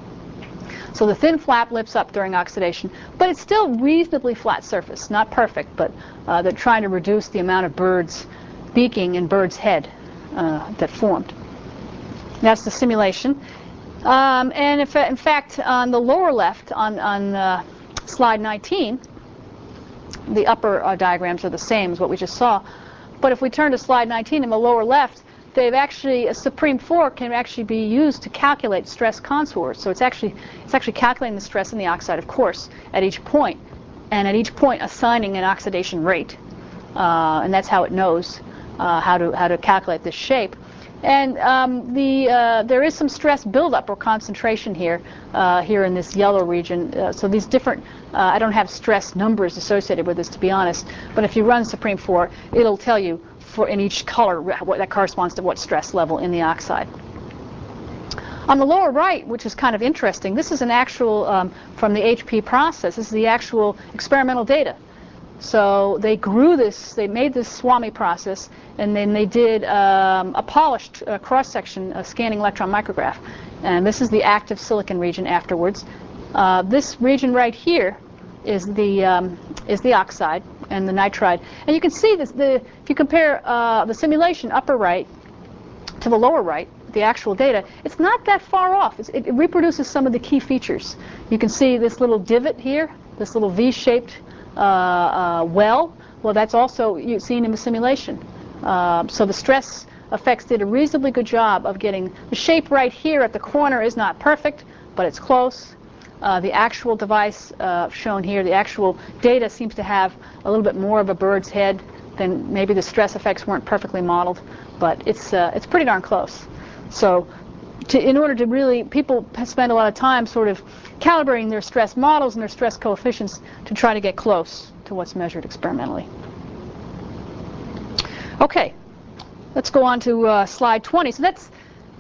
So the thin flap lifts up during oxidation, but it's still reasonably flat surface. Not perfect, but uh, they're trying to reduce the amount of birds beaking in bird's head uh, that formed. That's the simulation. Um, and if, in fact, on the lower left, on, on uh, slide nineteen, the upper uh, diagrams are the same as what we just saw. But if we turn to slide nineteen in the lower left, they've actually, a supreme four can actually be used to calculate stress contours. So it's actually, it's actually calculating the stress in the oxide, of course, at each point, and at each point assigning an oxidation rate. Uh, and that's how it knows uh, how to how to calculate this shape. And um, the uh, there is some stress buildup or concentration here, uh, here in this yellow region. Uh, so these different, uh, I don't have stress numbers associated with this, to be honest. But if you run supreme four, it'll tell you for in each color what that corresponds to what stress level in the oxide. On the lower right, which is kind of interesting, this is an actual um, from the H P process. This is the actual experimental data. So they grew this, they made this SWAMI process, and then they did um, a polished uh, cross-section uh, scanning electron micrograph. And this is the active silicon region afterwards. Uh, this region right here is the um, is the oxide and the nitride. And you can see this, the, if you compare uh, the simulation upper right to the lower right, the actual data, it's not that far off. It's, it, it reproduces some of the key features. You can see this little divot here, this little V-shaped Uh, uh, well, well, that's also you've seen in the simulation. Uh, so the stress effects did a reasonably good job of getting the shape right here at the corner is not perfect, but it's close. Uh, the actual device uh, shown here, the actual data seems to have a little bit more of a bird's head than maybe the stress effects weren't perfectly modeled, but it's uh, it's pretty darn close. So to, in order to really, people spend a lot of time sort of calibrating their stress models and their stress coefficients to try to get close to what's measured experimentally. Okay, let's go on to uh, slide twenty. So that's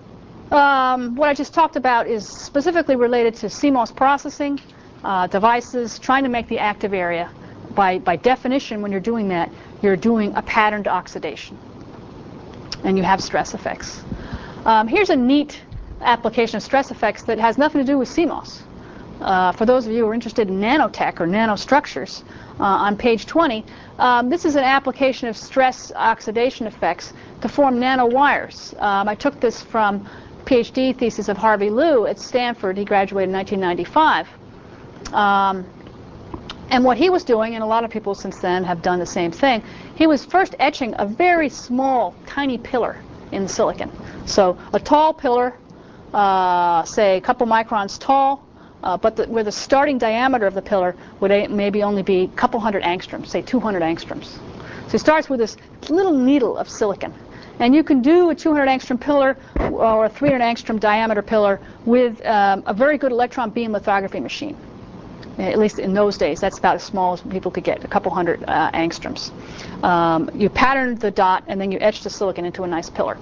um, what I just talked about is specifically related to C MOS processing, uh, devices, trying to make the active area. By, by definition, when you're doing that, you're doing a patterned oxidation, and you have stress effects. Um, here's a neat application of stress effects that has nothing to do with C MOS. Uh, for those of you who are interested in nanotech or nanostructures, uh, on page twenty, um, this is an application of stress oxidation effects to form nanowires. Um, I took this from PhD thesis of Harvey Liu at Stanford. He graduated in nineteen ninety-five. Um, and what he was doing, and a lot of people since then have done the same thing, he was first etching a very small, tiny pillar in the silicon. So a tall pillar, uh, say a couple microns tall, Uh, but the, where the starting diameter of the pillar would a, maybe only be a couple hundred angstroms, say two hundred angstroms. So it starts with this little needle of silicon. And you can do a two hundred angstrom pillar or a three hundred angstrom diameter pillar with um, a very good electron beam lithography machine. At least in those days, that's about as small as people could get, a couple hundred uh, angstroms. Um, you patterned the dot, and then you etched the silicon into a nice pillar.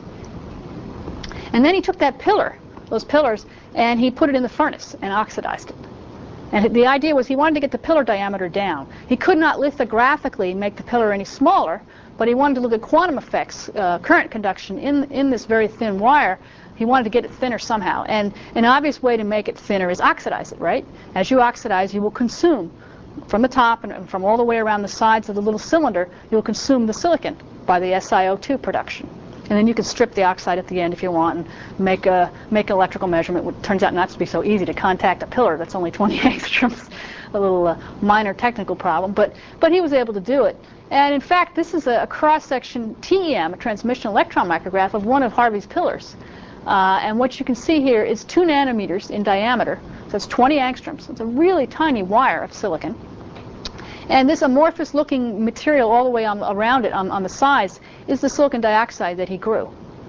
And then he took that pillar, those pillars, and he put it in the furnace and oxidized it. And the idea was he wanted to get the pillar diameter down. He could not lithographically make the pillar any smaller, but he wanted to look at quantum effects, uh, current conduction in, in this very thin wire. He wanted to get it thinner somehow. And an obvious way to make it thinner is oxidize it, right? As you oxidize, you will consume from the top and from all the way around the sides of the little cylinder, you'll consume the silicon by the S I O two production. And then you can strip the oxide at the end if you want and make a make an electrical measurement, which turns out not to be so easy to contact a pillar that's only twenty angstroms, a little uh, minor technical problem. But but he was able to do it. And in fact, this is a, a cross-section T E M, a transmission electron micrograph, of one of Harvey's pillars. Uh, and what you can see here is two nanometers in diameter. So it's twenty angstroms. It's a really tiny wire of silicon. And this amorphous-looking material all the way on, around it, on, on the sides, is the silicon dioxide that he grew.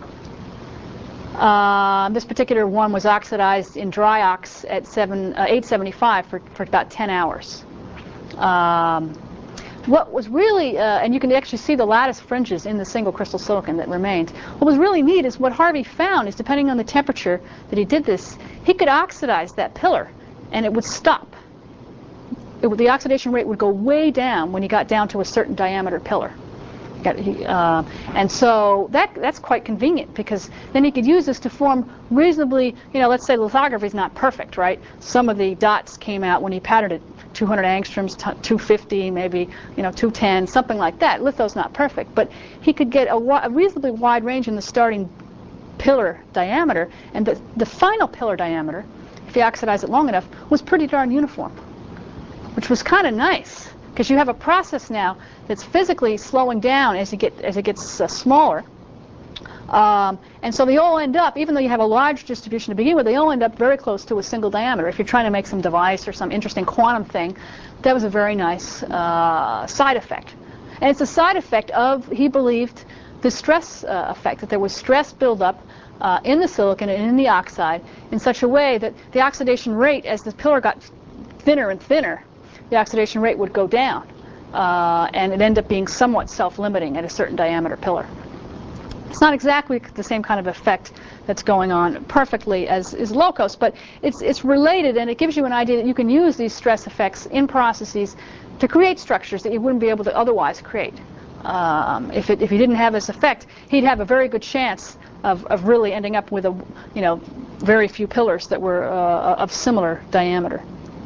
Uh, this particular one was oxidized in dry ox at seven, uh, eight seventy-five for, for about ten hours. Um, what was really, uh, and you can actually see the lattice fringes in the single crystal silicon that remained. What was really neat is what Harvey found is, depending on the temperature that he did this, he could oxidize that pillar, and it would stop. It would, the oxidation rate would go way down when he got down to a certain diameter pillar. Got, he, uh, and so that that's quite convenient, because then he could use this to form reasonably, you know, let's say lithography is not perfect, right? Some of the dots came out when he patterned it two hundred angstroms, two fifty, maybe, you know, two ten, something like that. Litho's not perfect, but he could get a, a reasonably wide range in the starting pillar diameter, and the, the final pillar diameter, if he oxidized it long enough, was pretty darn uniform, which was kind of nice, because you have a process now that's physically slowing down as it get as it gets uh, smaller, um, and so they all end up, even though you have a large distribution to begin with, they all end up very close to a single diameter. If you're trying to make some device or some interesting quantum thing, that was a very nice uh, side effect, and it's a side effect of, he believed, the stress uh, effect, that there was stress buildup uh, in the silicon and in the oxide in such a way that the oxidation rate, as the pillar got thinner and thinner, the oxidation rate would go down, uh, and it ended up being somewhat self-limiting at a certain diameter pillar. It's not exactly the same kind of effect that's going on perfectly as is LOCOS, but it's it's related, and it gives you an idea that you can use these stress effects in processes to create structures that you wouldn't be able to otherwise create. Um, if it, if he didn't have this effect, he'd have a very good chance of, of really ending up with a, you know, very few pillars that were uh, of similar diameter.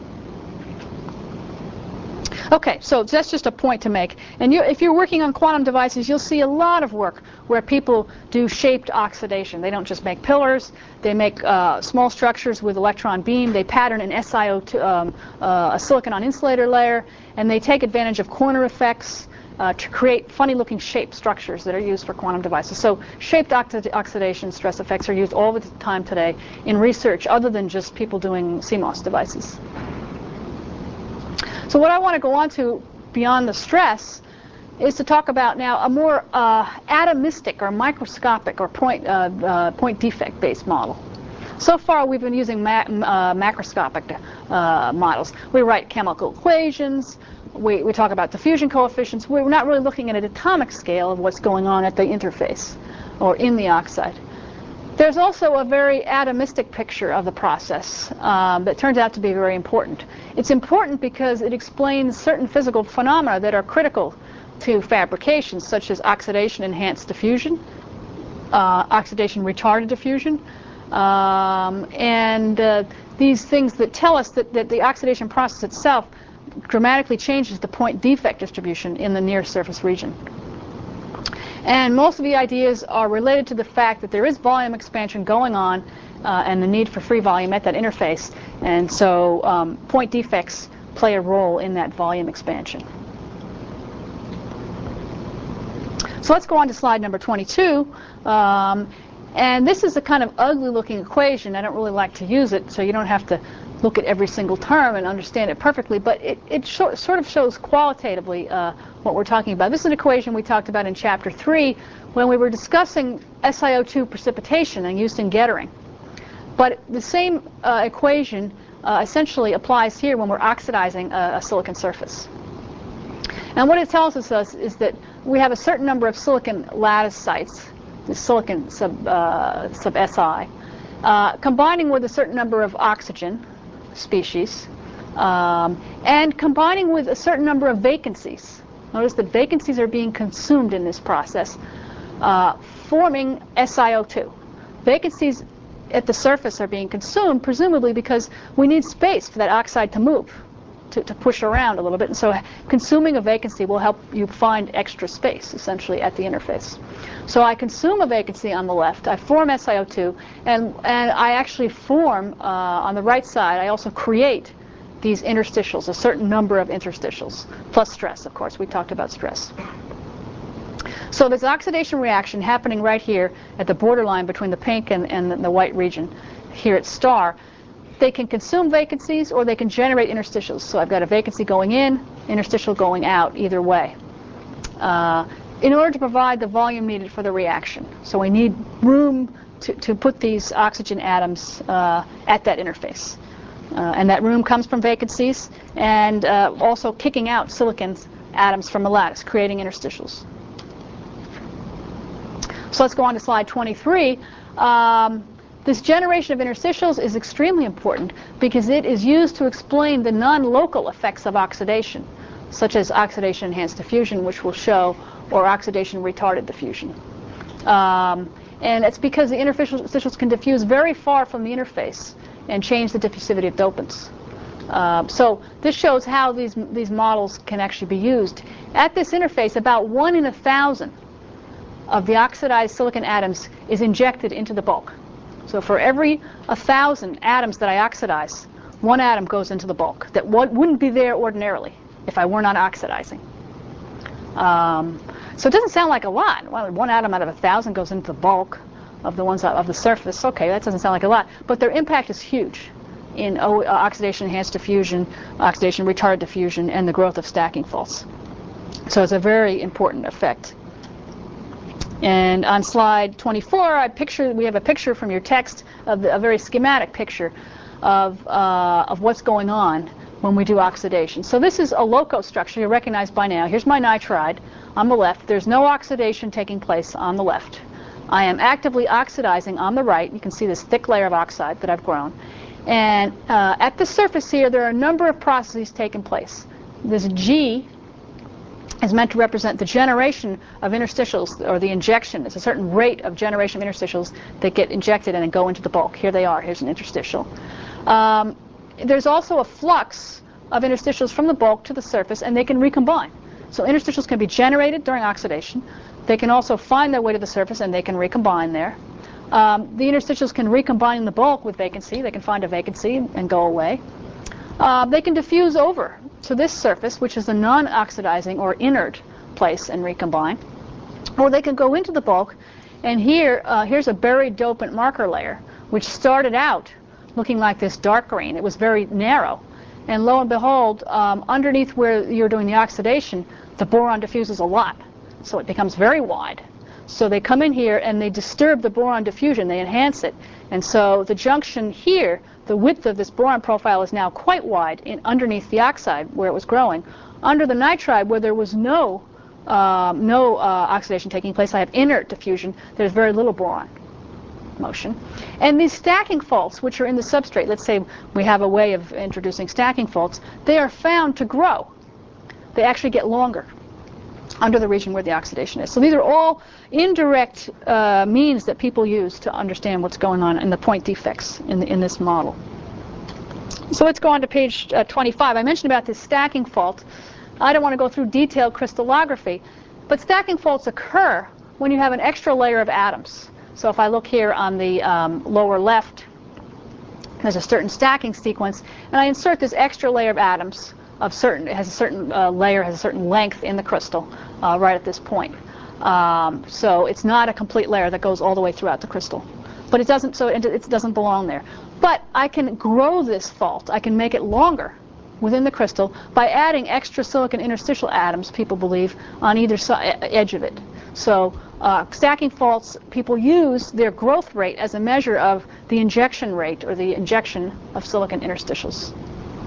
Okay, so that's just a point to make. And you, if you're working on quantum devices, you'll see a lot of work where people do shaped oxidation. They don't just make pillars. They make uh, small structures with electron beam. They pattern an S I O two, um, uh, a silicon on insulator layer, and they take advantage of corner effects uh, to create funny-looking shaped structures that are used for quantum devices. So shaped oxi- oxidation stress effects are used all the time today in research, other than just people doing C MOS devices. So what I want to go on to beyond the stress is to talk about now a more uh, atomistic or microscopic or point, uh, uh, point defect based model. So far we've been using ma uh, macroscopic uh, models. We write chemical equations, we, we talk about diffusion coefficients. We're not really looking at an atomic scale of what's going on at the interface or in the oxide. There's also a very atomistic picture of the process um, that turns out to be very important. It's important because it explains certain physical phenomena that are critical to fabrication, such as oxidation-enhanced diffusion, uh, oxidation-retarded diffusion, um, and uh, these things that tell us that, that the oxidation process itself dramatically changes the point defect distribution in the near surface region. And most of the ideas are related to the fact that there is volume expansion going on uh, and the need for free volume at that interface. And so um, point defects play a role in that volume expansion. So let's go on to slide number twenty-two. Um, and this is a kind of ugly looking equation. I don't really like to use it, so you don't have to look at every single term and understand it perfectly, but it, it sort of shows qualitatively uh, what we're talking about. This is an equation we talked about in chapter three when we were discussing S I O two precipitation and Houston Gettering. But the same uh, equation uh, essentially applies here when we're oxidizing a, a silicon surface. And what it tells us is that we have a certain number of silicon lattice sites, the silicon sub, uh, sub S I, uh, combining with a certain number of oxygen species, um, and combining with a certain number of vacancies. Notice that vacancies are being consumed in this process, uh, forming S I O two. Vacancies at the surface are being consumed, presumably because we need space for that oxide to move, to, to push around a little bit. And so consuming a vacancy will help you find extra space, essentially, at the interface. So I consume a vacancy on the left, I form S I O two, and, and I actually form, uh, on the right side, I also create these interstitials, a certain number of interstitials, plus stress, of course. We talked about stress. So there's oxidation reaction happening right here at the borderline between the pink and, and the, the white region here at star. They can consume vacancies or they can generate interstitials. So I've got a vacancy going in, interstitial going out, either way, uh, in order to provide the volume needed for the reaction. So we need room to, to put these oxygen atoms uh, at that interface. Uh, and that room comes from vacancies and uh, also kicking out silicons atoms from a lattice, creating interstitials. So let's go on to slide twenty-three. Um, this generation of interstitials is extremely important because it is used to explain the non-local effects of oxidation, such as oxidation-enhanced diffusion, which we'll show, or oxidation-retarded diffusion. Um, and it's because the interstitials can diffuse very far from the interface and change the diffusivity of dopants. Uh, so this shows how these, these models can actually be used. At this interface, about one in a thousand of the oxidized silicon atoms is injected into the bulk. So for every a thousand atoms that I oxidize, one atom goes into the bulk that wouldn't be there ordinarily if I were not oxidizing. Um, so it doesn't sound like a lot. Well, one atom out of a thousand goes into the bulk of the ones of the surface. Okay, that doesn't sound like a lot, but their impact is huge in uh, oxidation-enhanced diffusion, oxidation-retarded diffusion, and the growth of stacking faults. So it's a very important effect. And on slide twenty-four, I picture we have a picture from your text of the, a very schematic picture of uh, of what's going on when we do oxidation. So this is a loco structure you recognize by now. Here's my nitride on the left. There's no oxidation taking place on the left. I am actively oxidizing on the right. You can see this thick layer of oxide that I've grown. And uh, at the surface here, there are a number of processes taking place. This G is meant to represent the generation of interstitials, or the injection. It's a certain rate of generation of interstitials that get injected and then go into the bulk. Here they are. Here's an interstitial. Um, there's also a flux of interstitials from the bulk to the surface, and they can recombine. So interstitials can be generated during oxidation. They can also find their way to the surface, and they can recombine there. Um, the interstitials can recombine in the bulk with vacancy. They can find a vacancy and go away. Uh, they can diffuse over to this surface, which is the non-oxidizing or inert place, and recombine. Or they can go into the bulk, and here, uh, here's a buried dopant marker layer, which started out looking like this dark green. It was very narrow. And lo and behold, um, underneath where you're doing the oxidation, the boron diffuses a lot. So it becomes very wide. So they come in here and they disturb the boron diffusion. They enhance it. And so the junction here, the width of this boron profile is now quite wide in underneath the oxide where it was growing. Under the nitride, where there was no, um, no uh, oxidation taking place, I have inert diffusion. There's very little boron motion. And these stacking faults, which are in the substrate, let's say we have a way of introducing stacking faults, they are found to grow. They actually get longer under the region where the oxidation is. So these are all indirect uh, means that people use to understand what's going on in the point defects in, the, in this model. So let's go on to page uh, twenty-five. I mentioned about this stacking fault. I don't want to go through detailed crystallography, but stacking faults occur when you have an extra layer of atoms. So if I look here on the um, lower left, there's a certain stacking sequence, and I insert this extra layer of atoms of certain, it has a certain uh, layer, has a certain length in the crystal uh, right at this point. Um, so it's not a complete layer that goes all the way throughout the crystal. But it doesn't, so it, it doesn't belong there. But I can grow this fault. I can make it longer within the crystal by adding extra silicon interstitial atoms, people believe, on either side, edge of it. So uh, stacking faults, people use their growth rate as a measure of the injection rate, or the injection of silicon interstitials,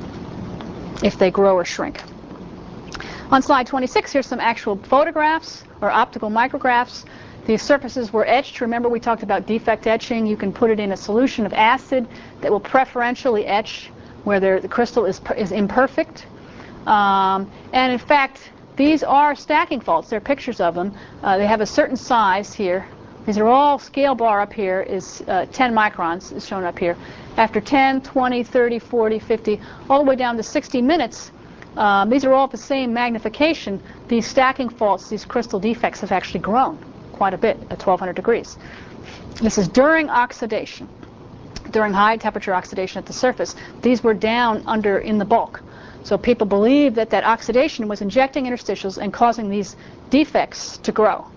if they grow or shrink. On slide twenty-six, here's some actual photographs or optical micrographs. These surfaces were etched. Remember, we talked about defect etching. You can put it in a solution of acid that will preferentially etch where there, the crystal is, is imperfect. Um, and in fact, these are stacking faults. There are pictures of them. Uh, they have a certain size here. These are all, scale bar up here is uh, ten microns, is shown up here. After ten, twenty, thirty, forty, fifty, all the way down to sixty minutes, um, these are all at the same magnification. These stacking faults, these crystal defects, have actually grown quite a bit at twelve hundred degrees. This is during oxidation, during high temperature oxidation at the surface. These were down under in the bulk. So people believe that that oxidation was injecting interstitials and causing these defects to grow.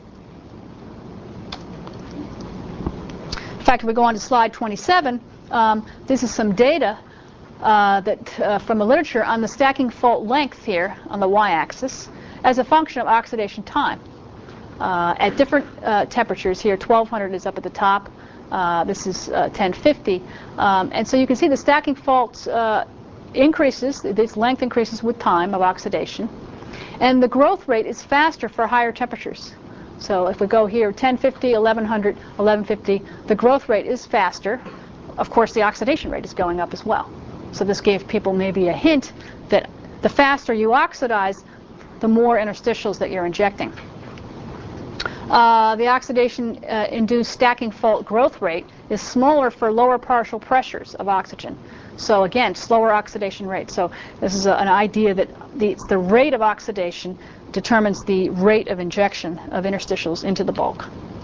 In fact, if we go on to slide twenty-seven, um, this is some data uh, that uh, from the literature on the stacking fault length here on the y-axis as a function of oxidation time. Uh, at different uh, temperatures here, twelve hundred is up at the top. Uh, this is uh, ten fifty. Um, and so you can see the stacking fault uh, increases, this length increases with time of oxidation. And the growth rate is faster for higher temperatures. So if we go here, ten fifty, eleven hundred, eleven fifty, the growth rate is faster. Of course, the oxidation rate is going up as well. So this gave people maybe a hint that the faster you oxidize, the more interstitials that you're injecting. Uh, the oxidation-induced uh, stacking fault growth rate is smaller for lower partial pressures of oxygen. So again, slower oxidation rate. So this is a, an idea that the, the rate of oxidation determines the rate of injection of interstitials into the bulk.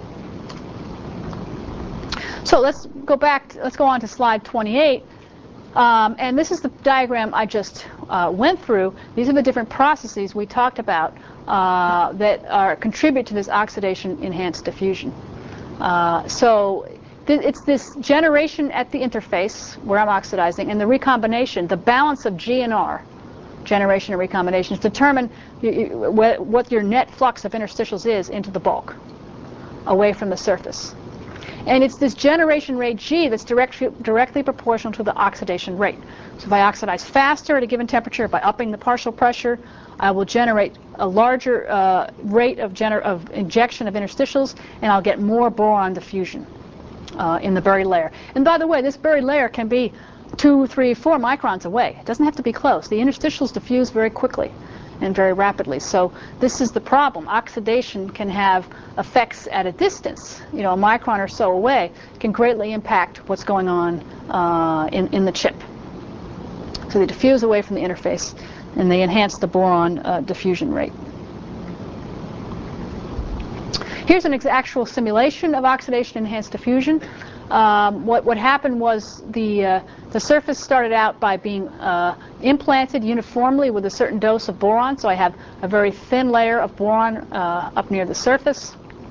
So let's go back, to, let's go on to slide twenty-eight. Um, and this is the diagram I just uh, went through. These are the different processes we talked about uh, that are contribute to this oxidation-enhanced diffusion. Uh, so th it's this generation at the interface where I'm oxidizing, and the recombination, the balance of G and R, generation and recombinations, determine you, you, wh what your net flux of interstitials is into the bulk, away from the surface. And it's this generation rate G that's directly, directly proportional to the oxidation rate. So if I oxidize faster at a given temperature by upping the partial pressure, I will generate a larger uh, rate of, gener of injection of interstitials, and I'll get more boron diffusion uh, in the buried layer. And by the way, this buried layer can be two, three, four microns away. It doesn't have to be close. The interstitials diffuse very quickly and very rapidly. So this is the problem. Oxidation can have effects at a distance, you know, a micron or so away, can greatly impact what's going on uh, in, in the chip. So they diffuse away from the interface, and they enhance the boron uh, diffusion rate. Here's an actual simulation of oxidation-enhanced diffusion. Um, what, what happened was the, uh, the surface started out by being uh, implanted uniformly with a certain dose of boron. So I have a very thin layer of boron uh, up near the surface.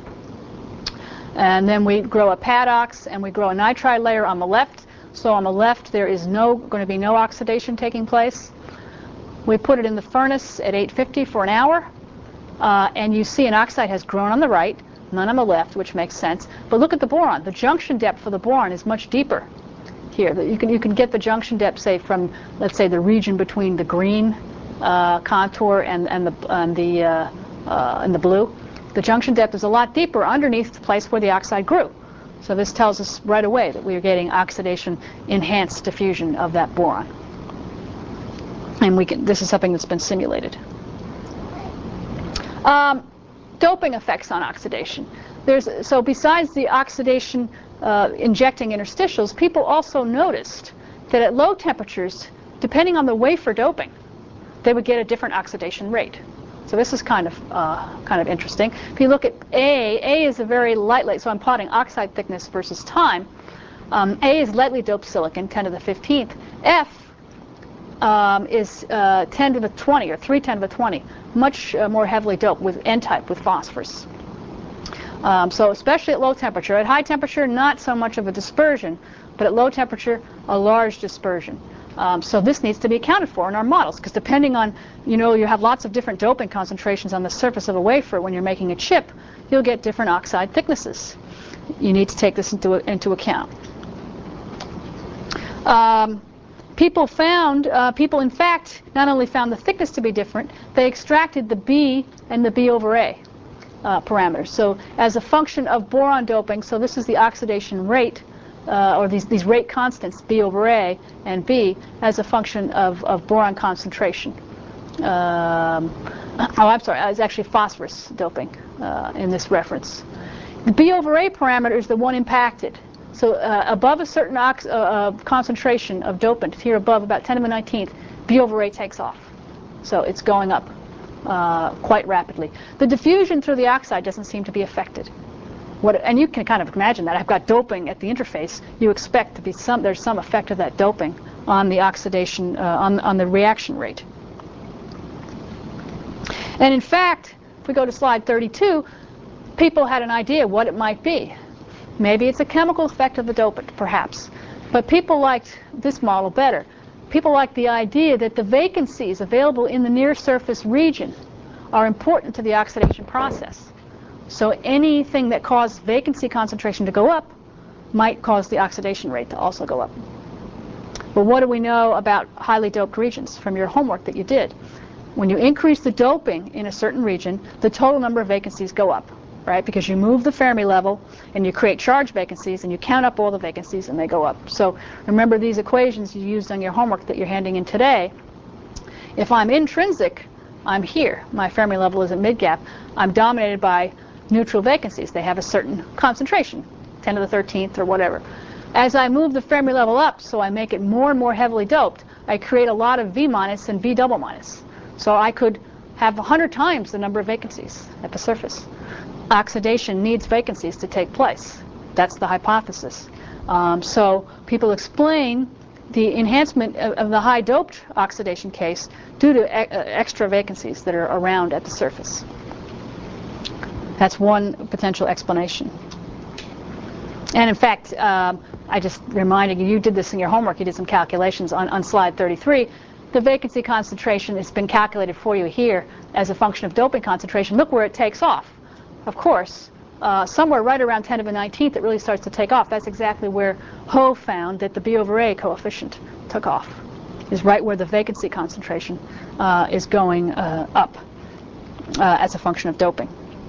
And then we grow a Padox, and we grow a nitride layer on the left. So on the left, there is no going to be no oxidation taking place. We put it in the furnace at eight fifty for an hour. Uh, and you see an oxide has grown on the right, none on the left, which makes sense. But look at the boron. The junction depth for the boron is much deeper here. You can, you can get the junction depth, say, from, let's say, the region between the green uh, contour and, and, the, and, the, uh, uh, and the blue. The junction depth is a lot deeper underneath the place where the oxide grew. So this tells us right away that we are getting oxidation-enhanced diffusion of that boron. And we can, this is something that's been simulated. Um, doping effects on oxidation. There's, so besides the oxidation uh, injecting interstitials, people also noticed that at low temperatures, depending on the wafer doping, they would get a different oxidation rate. So this is kind of uh, kind of interesting. If you look at A, A is a very lightly, so I'm plotting oxide thickness versus time. Um, A is lightly doped silicon, ten to the fifteenth. F Um, is uh, ten to the twenty, or three ten to the twenty, much uh, more heavily doped with N-type, with phosphorus. Um, so especially at low temperature. At high temperature, not so much of a dispersion, but at low temperature, a large dispersion. Um, so this needs to be accounted for in our models, because depending on, you know, you have lots of different doping concentrations on the surface of a wafer when you're making a chip, you'll get different oxide thicknesses. You need to take this into, into account. Um, People found, uh, people in fact, not only found the thickness to be different, they extracted the B and the B over A uh, parameters. So as a function of boron doping, so this is the oxidation rate, uh, or these, these rate constants, B over A and B, as a function of, of boron concentration. Um, oh, I'm sorry, it's actually phosphorus doping uh, in this reference. The B over A parameter is the one impacted. So uh, above a certain ox uh, uh, concentration of dopant, here above about ten to the nineteenth, B over A takes off. So it's going up uh, quite rapidly. The diffusion through the oxide doesn't seem to be affected. What, and you can kind of imagine that. I've got doping at the interface. You expect to be some, there's some effect of that doping on the oxidation, uh, on, on the reaction rate. And in fact, if we go to slide thirty-two, people had an idea what it might be. Maybe it's a chemical effect of the dopant, perhaps. But people liked this model better. People liked the idea that the vacancies available in the near-surface region are important to the oxidation process. So anything that caused vacancy concentration to go up might cause the oxidation rate to also go up. But what do we know about highly doped regions from your homework that you did? when you increase the doping in a certain region, the total number of vacancies go up, right? Because you move the Fermi level and you create charge vacancies and you count up all the vacancies and they go up. So remember these equations you used on your homework that you're handing in today. If I'm intrinsic, I'm here. My Fermi level is at mid-gap. I'm dominated by neutral vacancies. They have a certain concentration, ten to the thirteenth or whatever. As I move the Fermi level up, so I make it more and more heavily doped, I create a lot of V minus and V double minus. So I could have one hundred times the number of vacancies at the surface. Oxidation needs vacancies to take place. That's the hypothesis. Um, so people explain the enhancement of, of the high doped oxidation case due to e uh, extra vacancies that are around at the surface. That's one potential explanation. And in fact, um, I just reminded you, you did this in your homework, you did some calculations on, on slide thirty-three. The vacancy concentration has been calculated for you here as a function of doping concentration. Look where it takes off. Of course, uh, somewhere right around ten to the nineteenth it really starts to take off. That's exactly where Ho found that the B over A coefficient took off, is right where the vacancy concentration uh, is going uh, up uh, as a function of doping.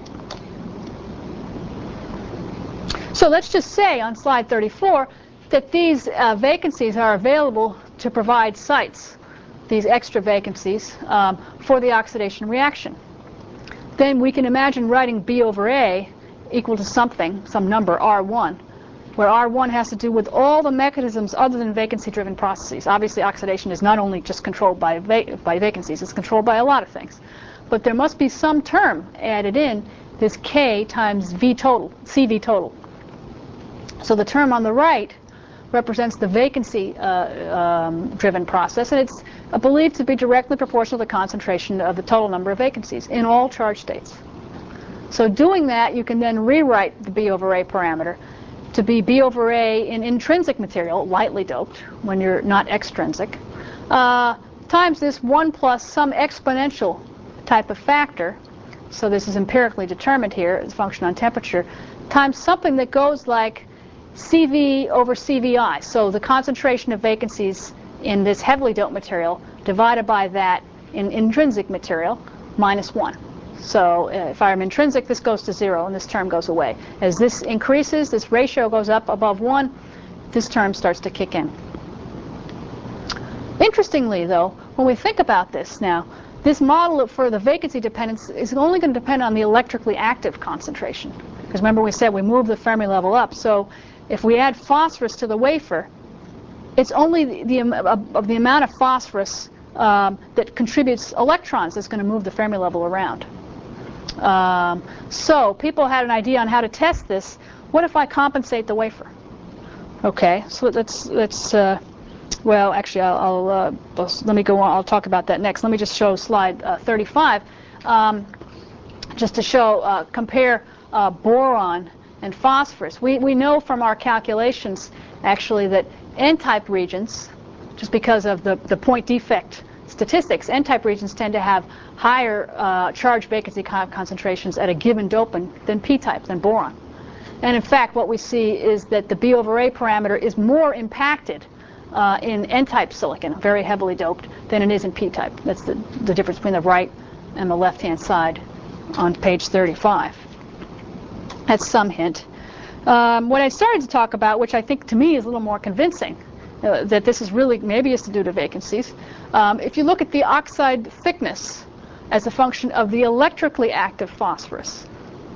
So let's just say on slide thirty-four that these uh, vacancies are available to provide sites, these extra vacancies, um, for the oxidation reaction. Then we can imagine writing B over A equal to something, some number, R one, where R one has to do with all the mechanisms other than vacancy-driven processes. Obviously, oxidation is not only just controlled by, va by vacancies, it's controlled by a lot of things. But there must be some term added in, this K times V total, C V total. So the term on the right represents the vacancy-driven uh, um, process, and it's uh, believed to be directly proportional to the concentration of the total number of vacancies in all charge states. So doing that, you can then rewrite the B over A parameter to be B over A in intrinsic material, lightly doped, when you're not extrinsic, uh, times this one plus some exponential type of factor, so this is empirically determined here as a function on temperature, times something that goes like C V over C V I, so the concentration of vacancies in this heavily doped material divided by that in intrinsic material minus one. So uh, if I'm intrinsic, this goes to zero and this term goes away. As this increases, this ratio goes up above one, this term starts to kick in. Interestingly, though, when we think about this now, this model for the vacancy dependence is only going to depend on the electrically active concentration. Because remember we said we move the Fermi level up, so if we add phosphorus to the wafer, it's only the, the of, of the amount of phosphorus um, that contributes electrons that's going to move the Fermi level around. Um, so people had an idea on how to test this. What if I compensate the wafer? Okay, so let's let's. Uh, well, actually, I'll, I'll uh, let me go on. I'll talk about that next. Let me just show slide uh, thirty-five, um, just to show uh, compare uh, boron and phosphorus. We, we know from our calculations, actually, that N-type regions, just because of the, the point defect statistics, N-type regions tend to have higher uh, charge vacancy con concentrations at a given dopant than P-type, than boron. And in fact, what we see is that the B over A parameter is more impacted uh, in N-type silicon, very heavily doped, than it is in P-type. That's the, the difference between the right and the left-hand side on page thirty-five. That's some hint. Um, what I started to talk about, which I think to me is a little more convincing, uh, that this is really maybe is to do to vacancies. Um, if you look at the oxide thickness as a function of the electrically active phosphorus,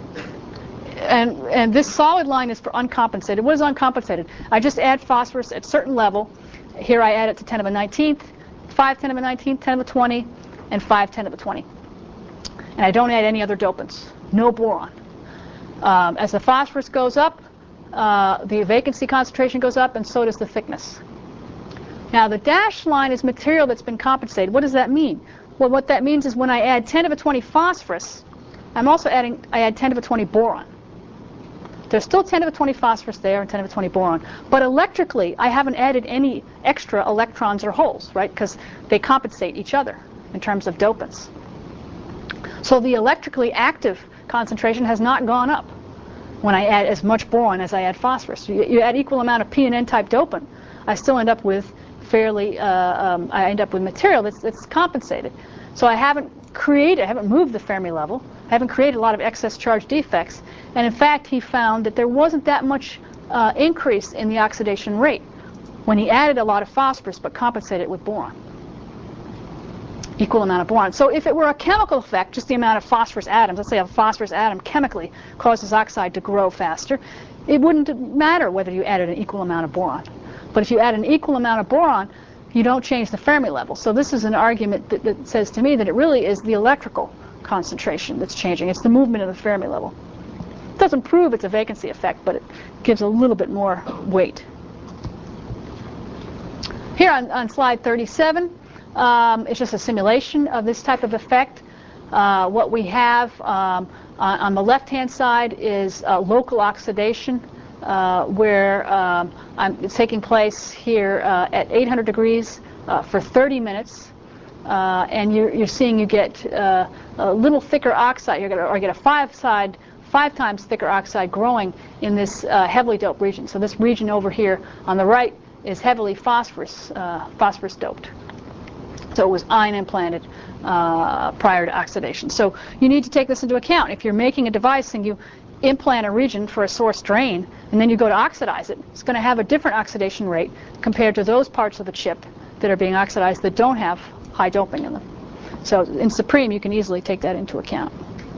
and and this solid line is for uncompensated. What is uncompensated? I just add phosphorus at a certain level. Here I add it to ten to the nineteenth, five ten to the nineteenth, ten to the twenty, and five ten to the twenty. And I don't add any other dopants. No boron. Um, as the phosphorus goes up, uh, the vacancy concentration goes up, and so does the thickness. Now, the dashed line is material that's been compensated. What does that mean? Well, what that means is when I add ten to the twenty phosphorus, I'm also adding, I add ten to the twenty boron. There's still ten to the twenty phosphorus there and ten to the twenty boron. But electrically, I haven't added any extra electrons or holes, right? Because they compensate each other in terms of dopants. So the electrically active concentration has not gone up when I add as much boron as I add phosphorus. You, you add equal amount of P and N-type dopant, I still end up with fairly, uh, um, I end up with material that's, that's compensated. So I haven't created, I haven't moved the Fermi level, I haven't created a lot of excess charge defects, and in fact he found that there wasn't that much uh, increase in the oxidation rate when he added a lot of phosphorus but compensated it with boron. Equal amount of boron. So if it were a chemical effect, just the amount of phosphorus atoms, let's say a phosphorus atom chemically causes oxide to grow faster, it wouldn't matter whether you added an equal amount of boron. But if you add an equal amount of boron, you don't change the Fermi level. So this is an argument that, that says to me that it really is the electrical concentration that's changing. It's the movement of the Fermi level. It doesn't prove it's a vacancy effect, but it gives a little bit more weight. Here on, on slide thirty-seven, um, it's just a simulation of this type of effect. Uh, what we have um, on, on the left-hand side is uh, local oxidation, uh, where um, I'm, it's taking place here uh, at eight hundred degrees uh, for thirty minutes. Uh, and you're, you're seeing you get uh, a little thicker oxide. You're going to or get a five side, five times thicker oxide growing in this uh, heavily doped region. So this region over here on the right is heavily phosphorus, uh, phosphorus doped. So it was ion implanted uh, prior to oxidation. So you need to take this into account. If you're making a device and you implant a region for a source drain, and then you go to oxidize it, it's going to have a different oxidation rate compared to those parts of the chip that are being oxidized that don't have high doping in them. So in Supreme, you can easily take that into account.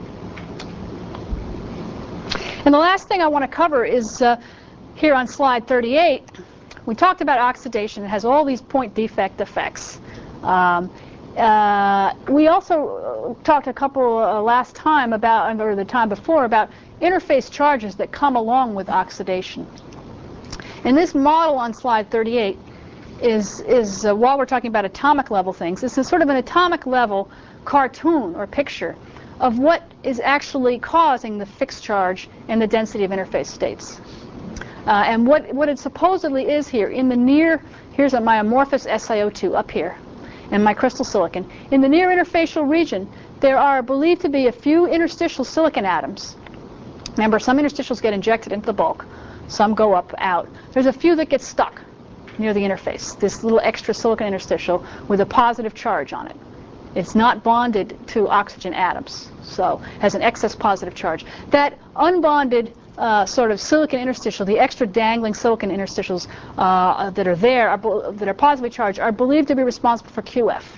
And the last thing I want to cover is uh, here on slide thirty-eight. We talked about oxidation. It has all these point defect effects. Um, uh, we also talked a couple uh, last time about, or the time before, about interface charges that come along with oxidation. And this model on slide thirty-eight is, is uh, while we're talking about atomic level things, this is sort of an atomic level cartoon or picture of what is actually causing the fixed charge and the density of interface states. Uh, and what, what it supposedly is here, in the near, here's a, my amorphous S i O two up here, and my crystal silicon. In the near interfacial region, there are believed to be a few interstitial silicon atoms. Remember, some interstitials get injected into the bulk, some go up, out. There's a few that get stuck near the interface, this little extra silicon interstitial with a positive charge on it. It's not bonded to oxygen atoms, so has an excess positive charge. That unbonded uh, sort of silicon interstitial, the extra dangling silicon interstitials uh, that are there, are that are positively charged, are believed to be responsible for Q F.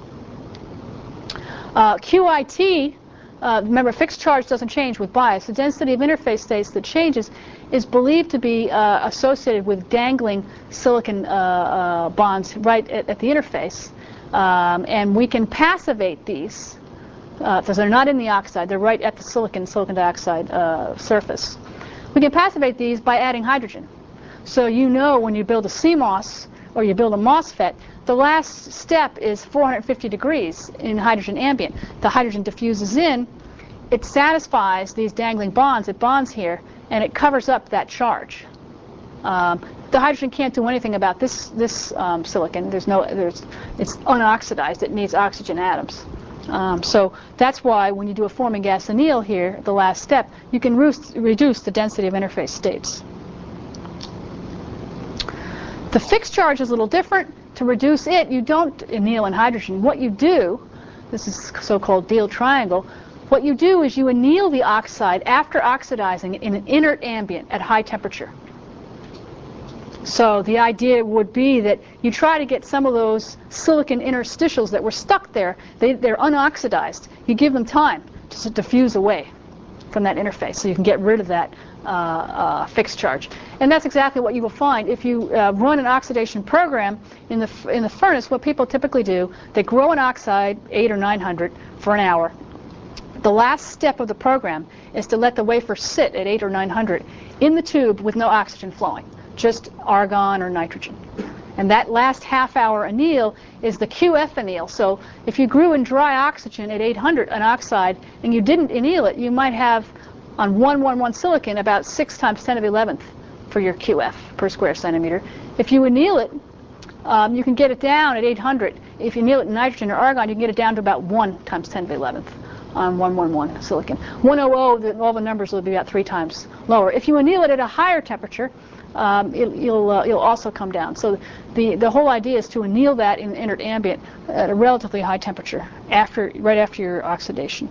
Uh, Q I T, uh, remember, fixed charge doesn't change with bias. The density of interface states that changes is believed to be uh, associated with dangling silicon uh, uh, bonds right at, at the interface. Um, and we can passivate these, uh, because they're not in the oxide, they're right at the silicon, silicon dioxide uh, surface. We can passivate these by adding hydrogen. So you know when you build a C MOS or you build a MOSFET, the last step is four hundred fifty degrees in hydrogen ambient. The hydrogen diffuses in, it satisfies these dangling bonds, it bonds here, and it covers up that charge. Um, the hydrogen can't do anything about this this um, silicon. There's no, there's, it's unoxidized. It needs oxygen atoms. Um, so that's why when you do a forming gas anneal here, the last step, you can re reduce the density of interface states. The fixed charge is a little different. To reduce it, you don't anneal in hydrogen. What you do, this is so-called Deal triangle, what you do is you anneal the oxide after oxidizing it in an inert ambient at high temperature. So the idea would be that you try to get some of those silicon interstitials that were stuck there, they, they're unoxidized. You give them time to diffuse away from that interface so you can get rid of that uh, uh, fixed charge. And that's exactly what you will find if you uh, run an oxidation program in the, in the furnace. What people typically do, they grow an oxide, eight or nine hundred, for an hour. The last step of the program is to let the wafer sit at eight or nine hundred in the tube with no oxygen flowing, just argon or nitrogen. And that last half hour anneal is the Q F anneal. So if you grew in dry oxygen at eight hundred, an oxide, and you didn't anneal it, you might have on one eleven silicon about six times ten to the eleventh for your Q F per square centimeter. If you anneal it, um, you can get it down at eight hundred. If you anneal it in nitrogen or argon, you can get it down to about one times ten to the eleventh. on one one one silicon. one hundred, the, all the numbers will be about three times lower. If you anneal it at a higher temperature, um, it, you'll uh, you'll also come down. So the the whole idea is to anneal that in inert ambient at a relatively high temperature after right after your oxidation.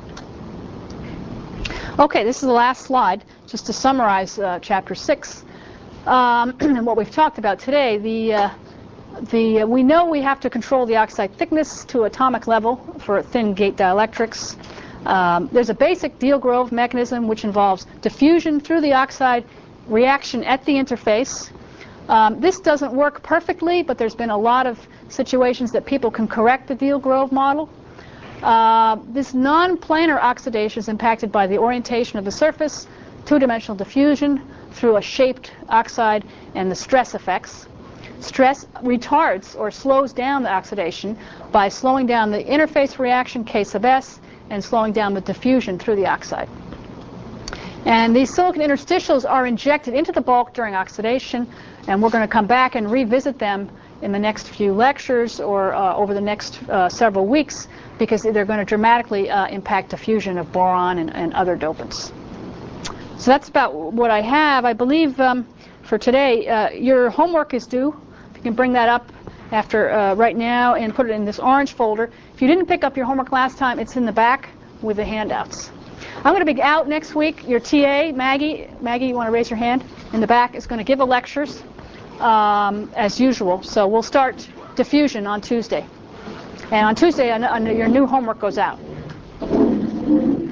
Okay, this is the last slide, just to summarize uh, chapter six um, and what we've talked about today. The uh, The, uh, we know we have to control the oxide thickness to atomic level for thin gate dielectrics. Um, there's a basic Deal-Grove mechanism which involves diffusion through the oxide, reaction at the interface. Um, this doesn't work perfectly, but there's been a lot of situations that people can correct the Deal-Grove model. Uh, this non-planar oxidation is impacted by the orientation of the surface, two-dimensional diffusion through a shaped oxide, and the stress effects. Stress retards or slows down the oxidation by slowing down the interface reaction, K sub S, and slowing down the diffusion through the oxide. And these silicon interstitials are injected into the bulk during oxidation, and we're going to come back and revisit them in the next few lectures or uh, over the next uh, several weeks, because they're going to dramatically uh, impact diffusion of boron and, and other dopants. So that's about what I have. I believe um, for today, uh, your homework is due. If you can bring that up after uh, right now and put it in this orange folder. If you didn't pick up your homework last time, it's in the back with the handouts. I'm going to be out next week. Your T A, Maggie, Maggie, you want to raise your hand? In the back is going to give the lectures um, as usual. So we'll start diffusion on Tuesday. And on Tuesday, your new homework goes out.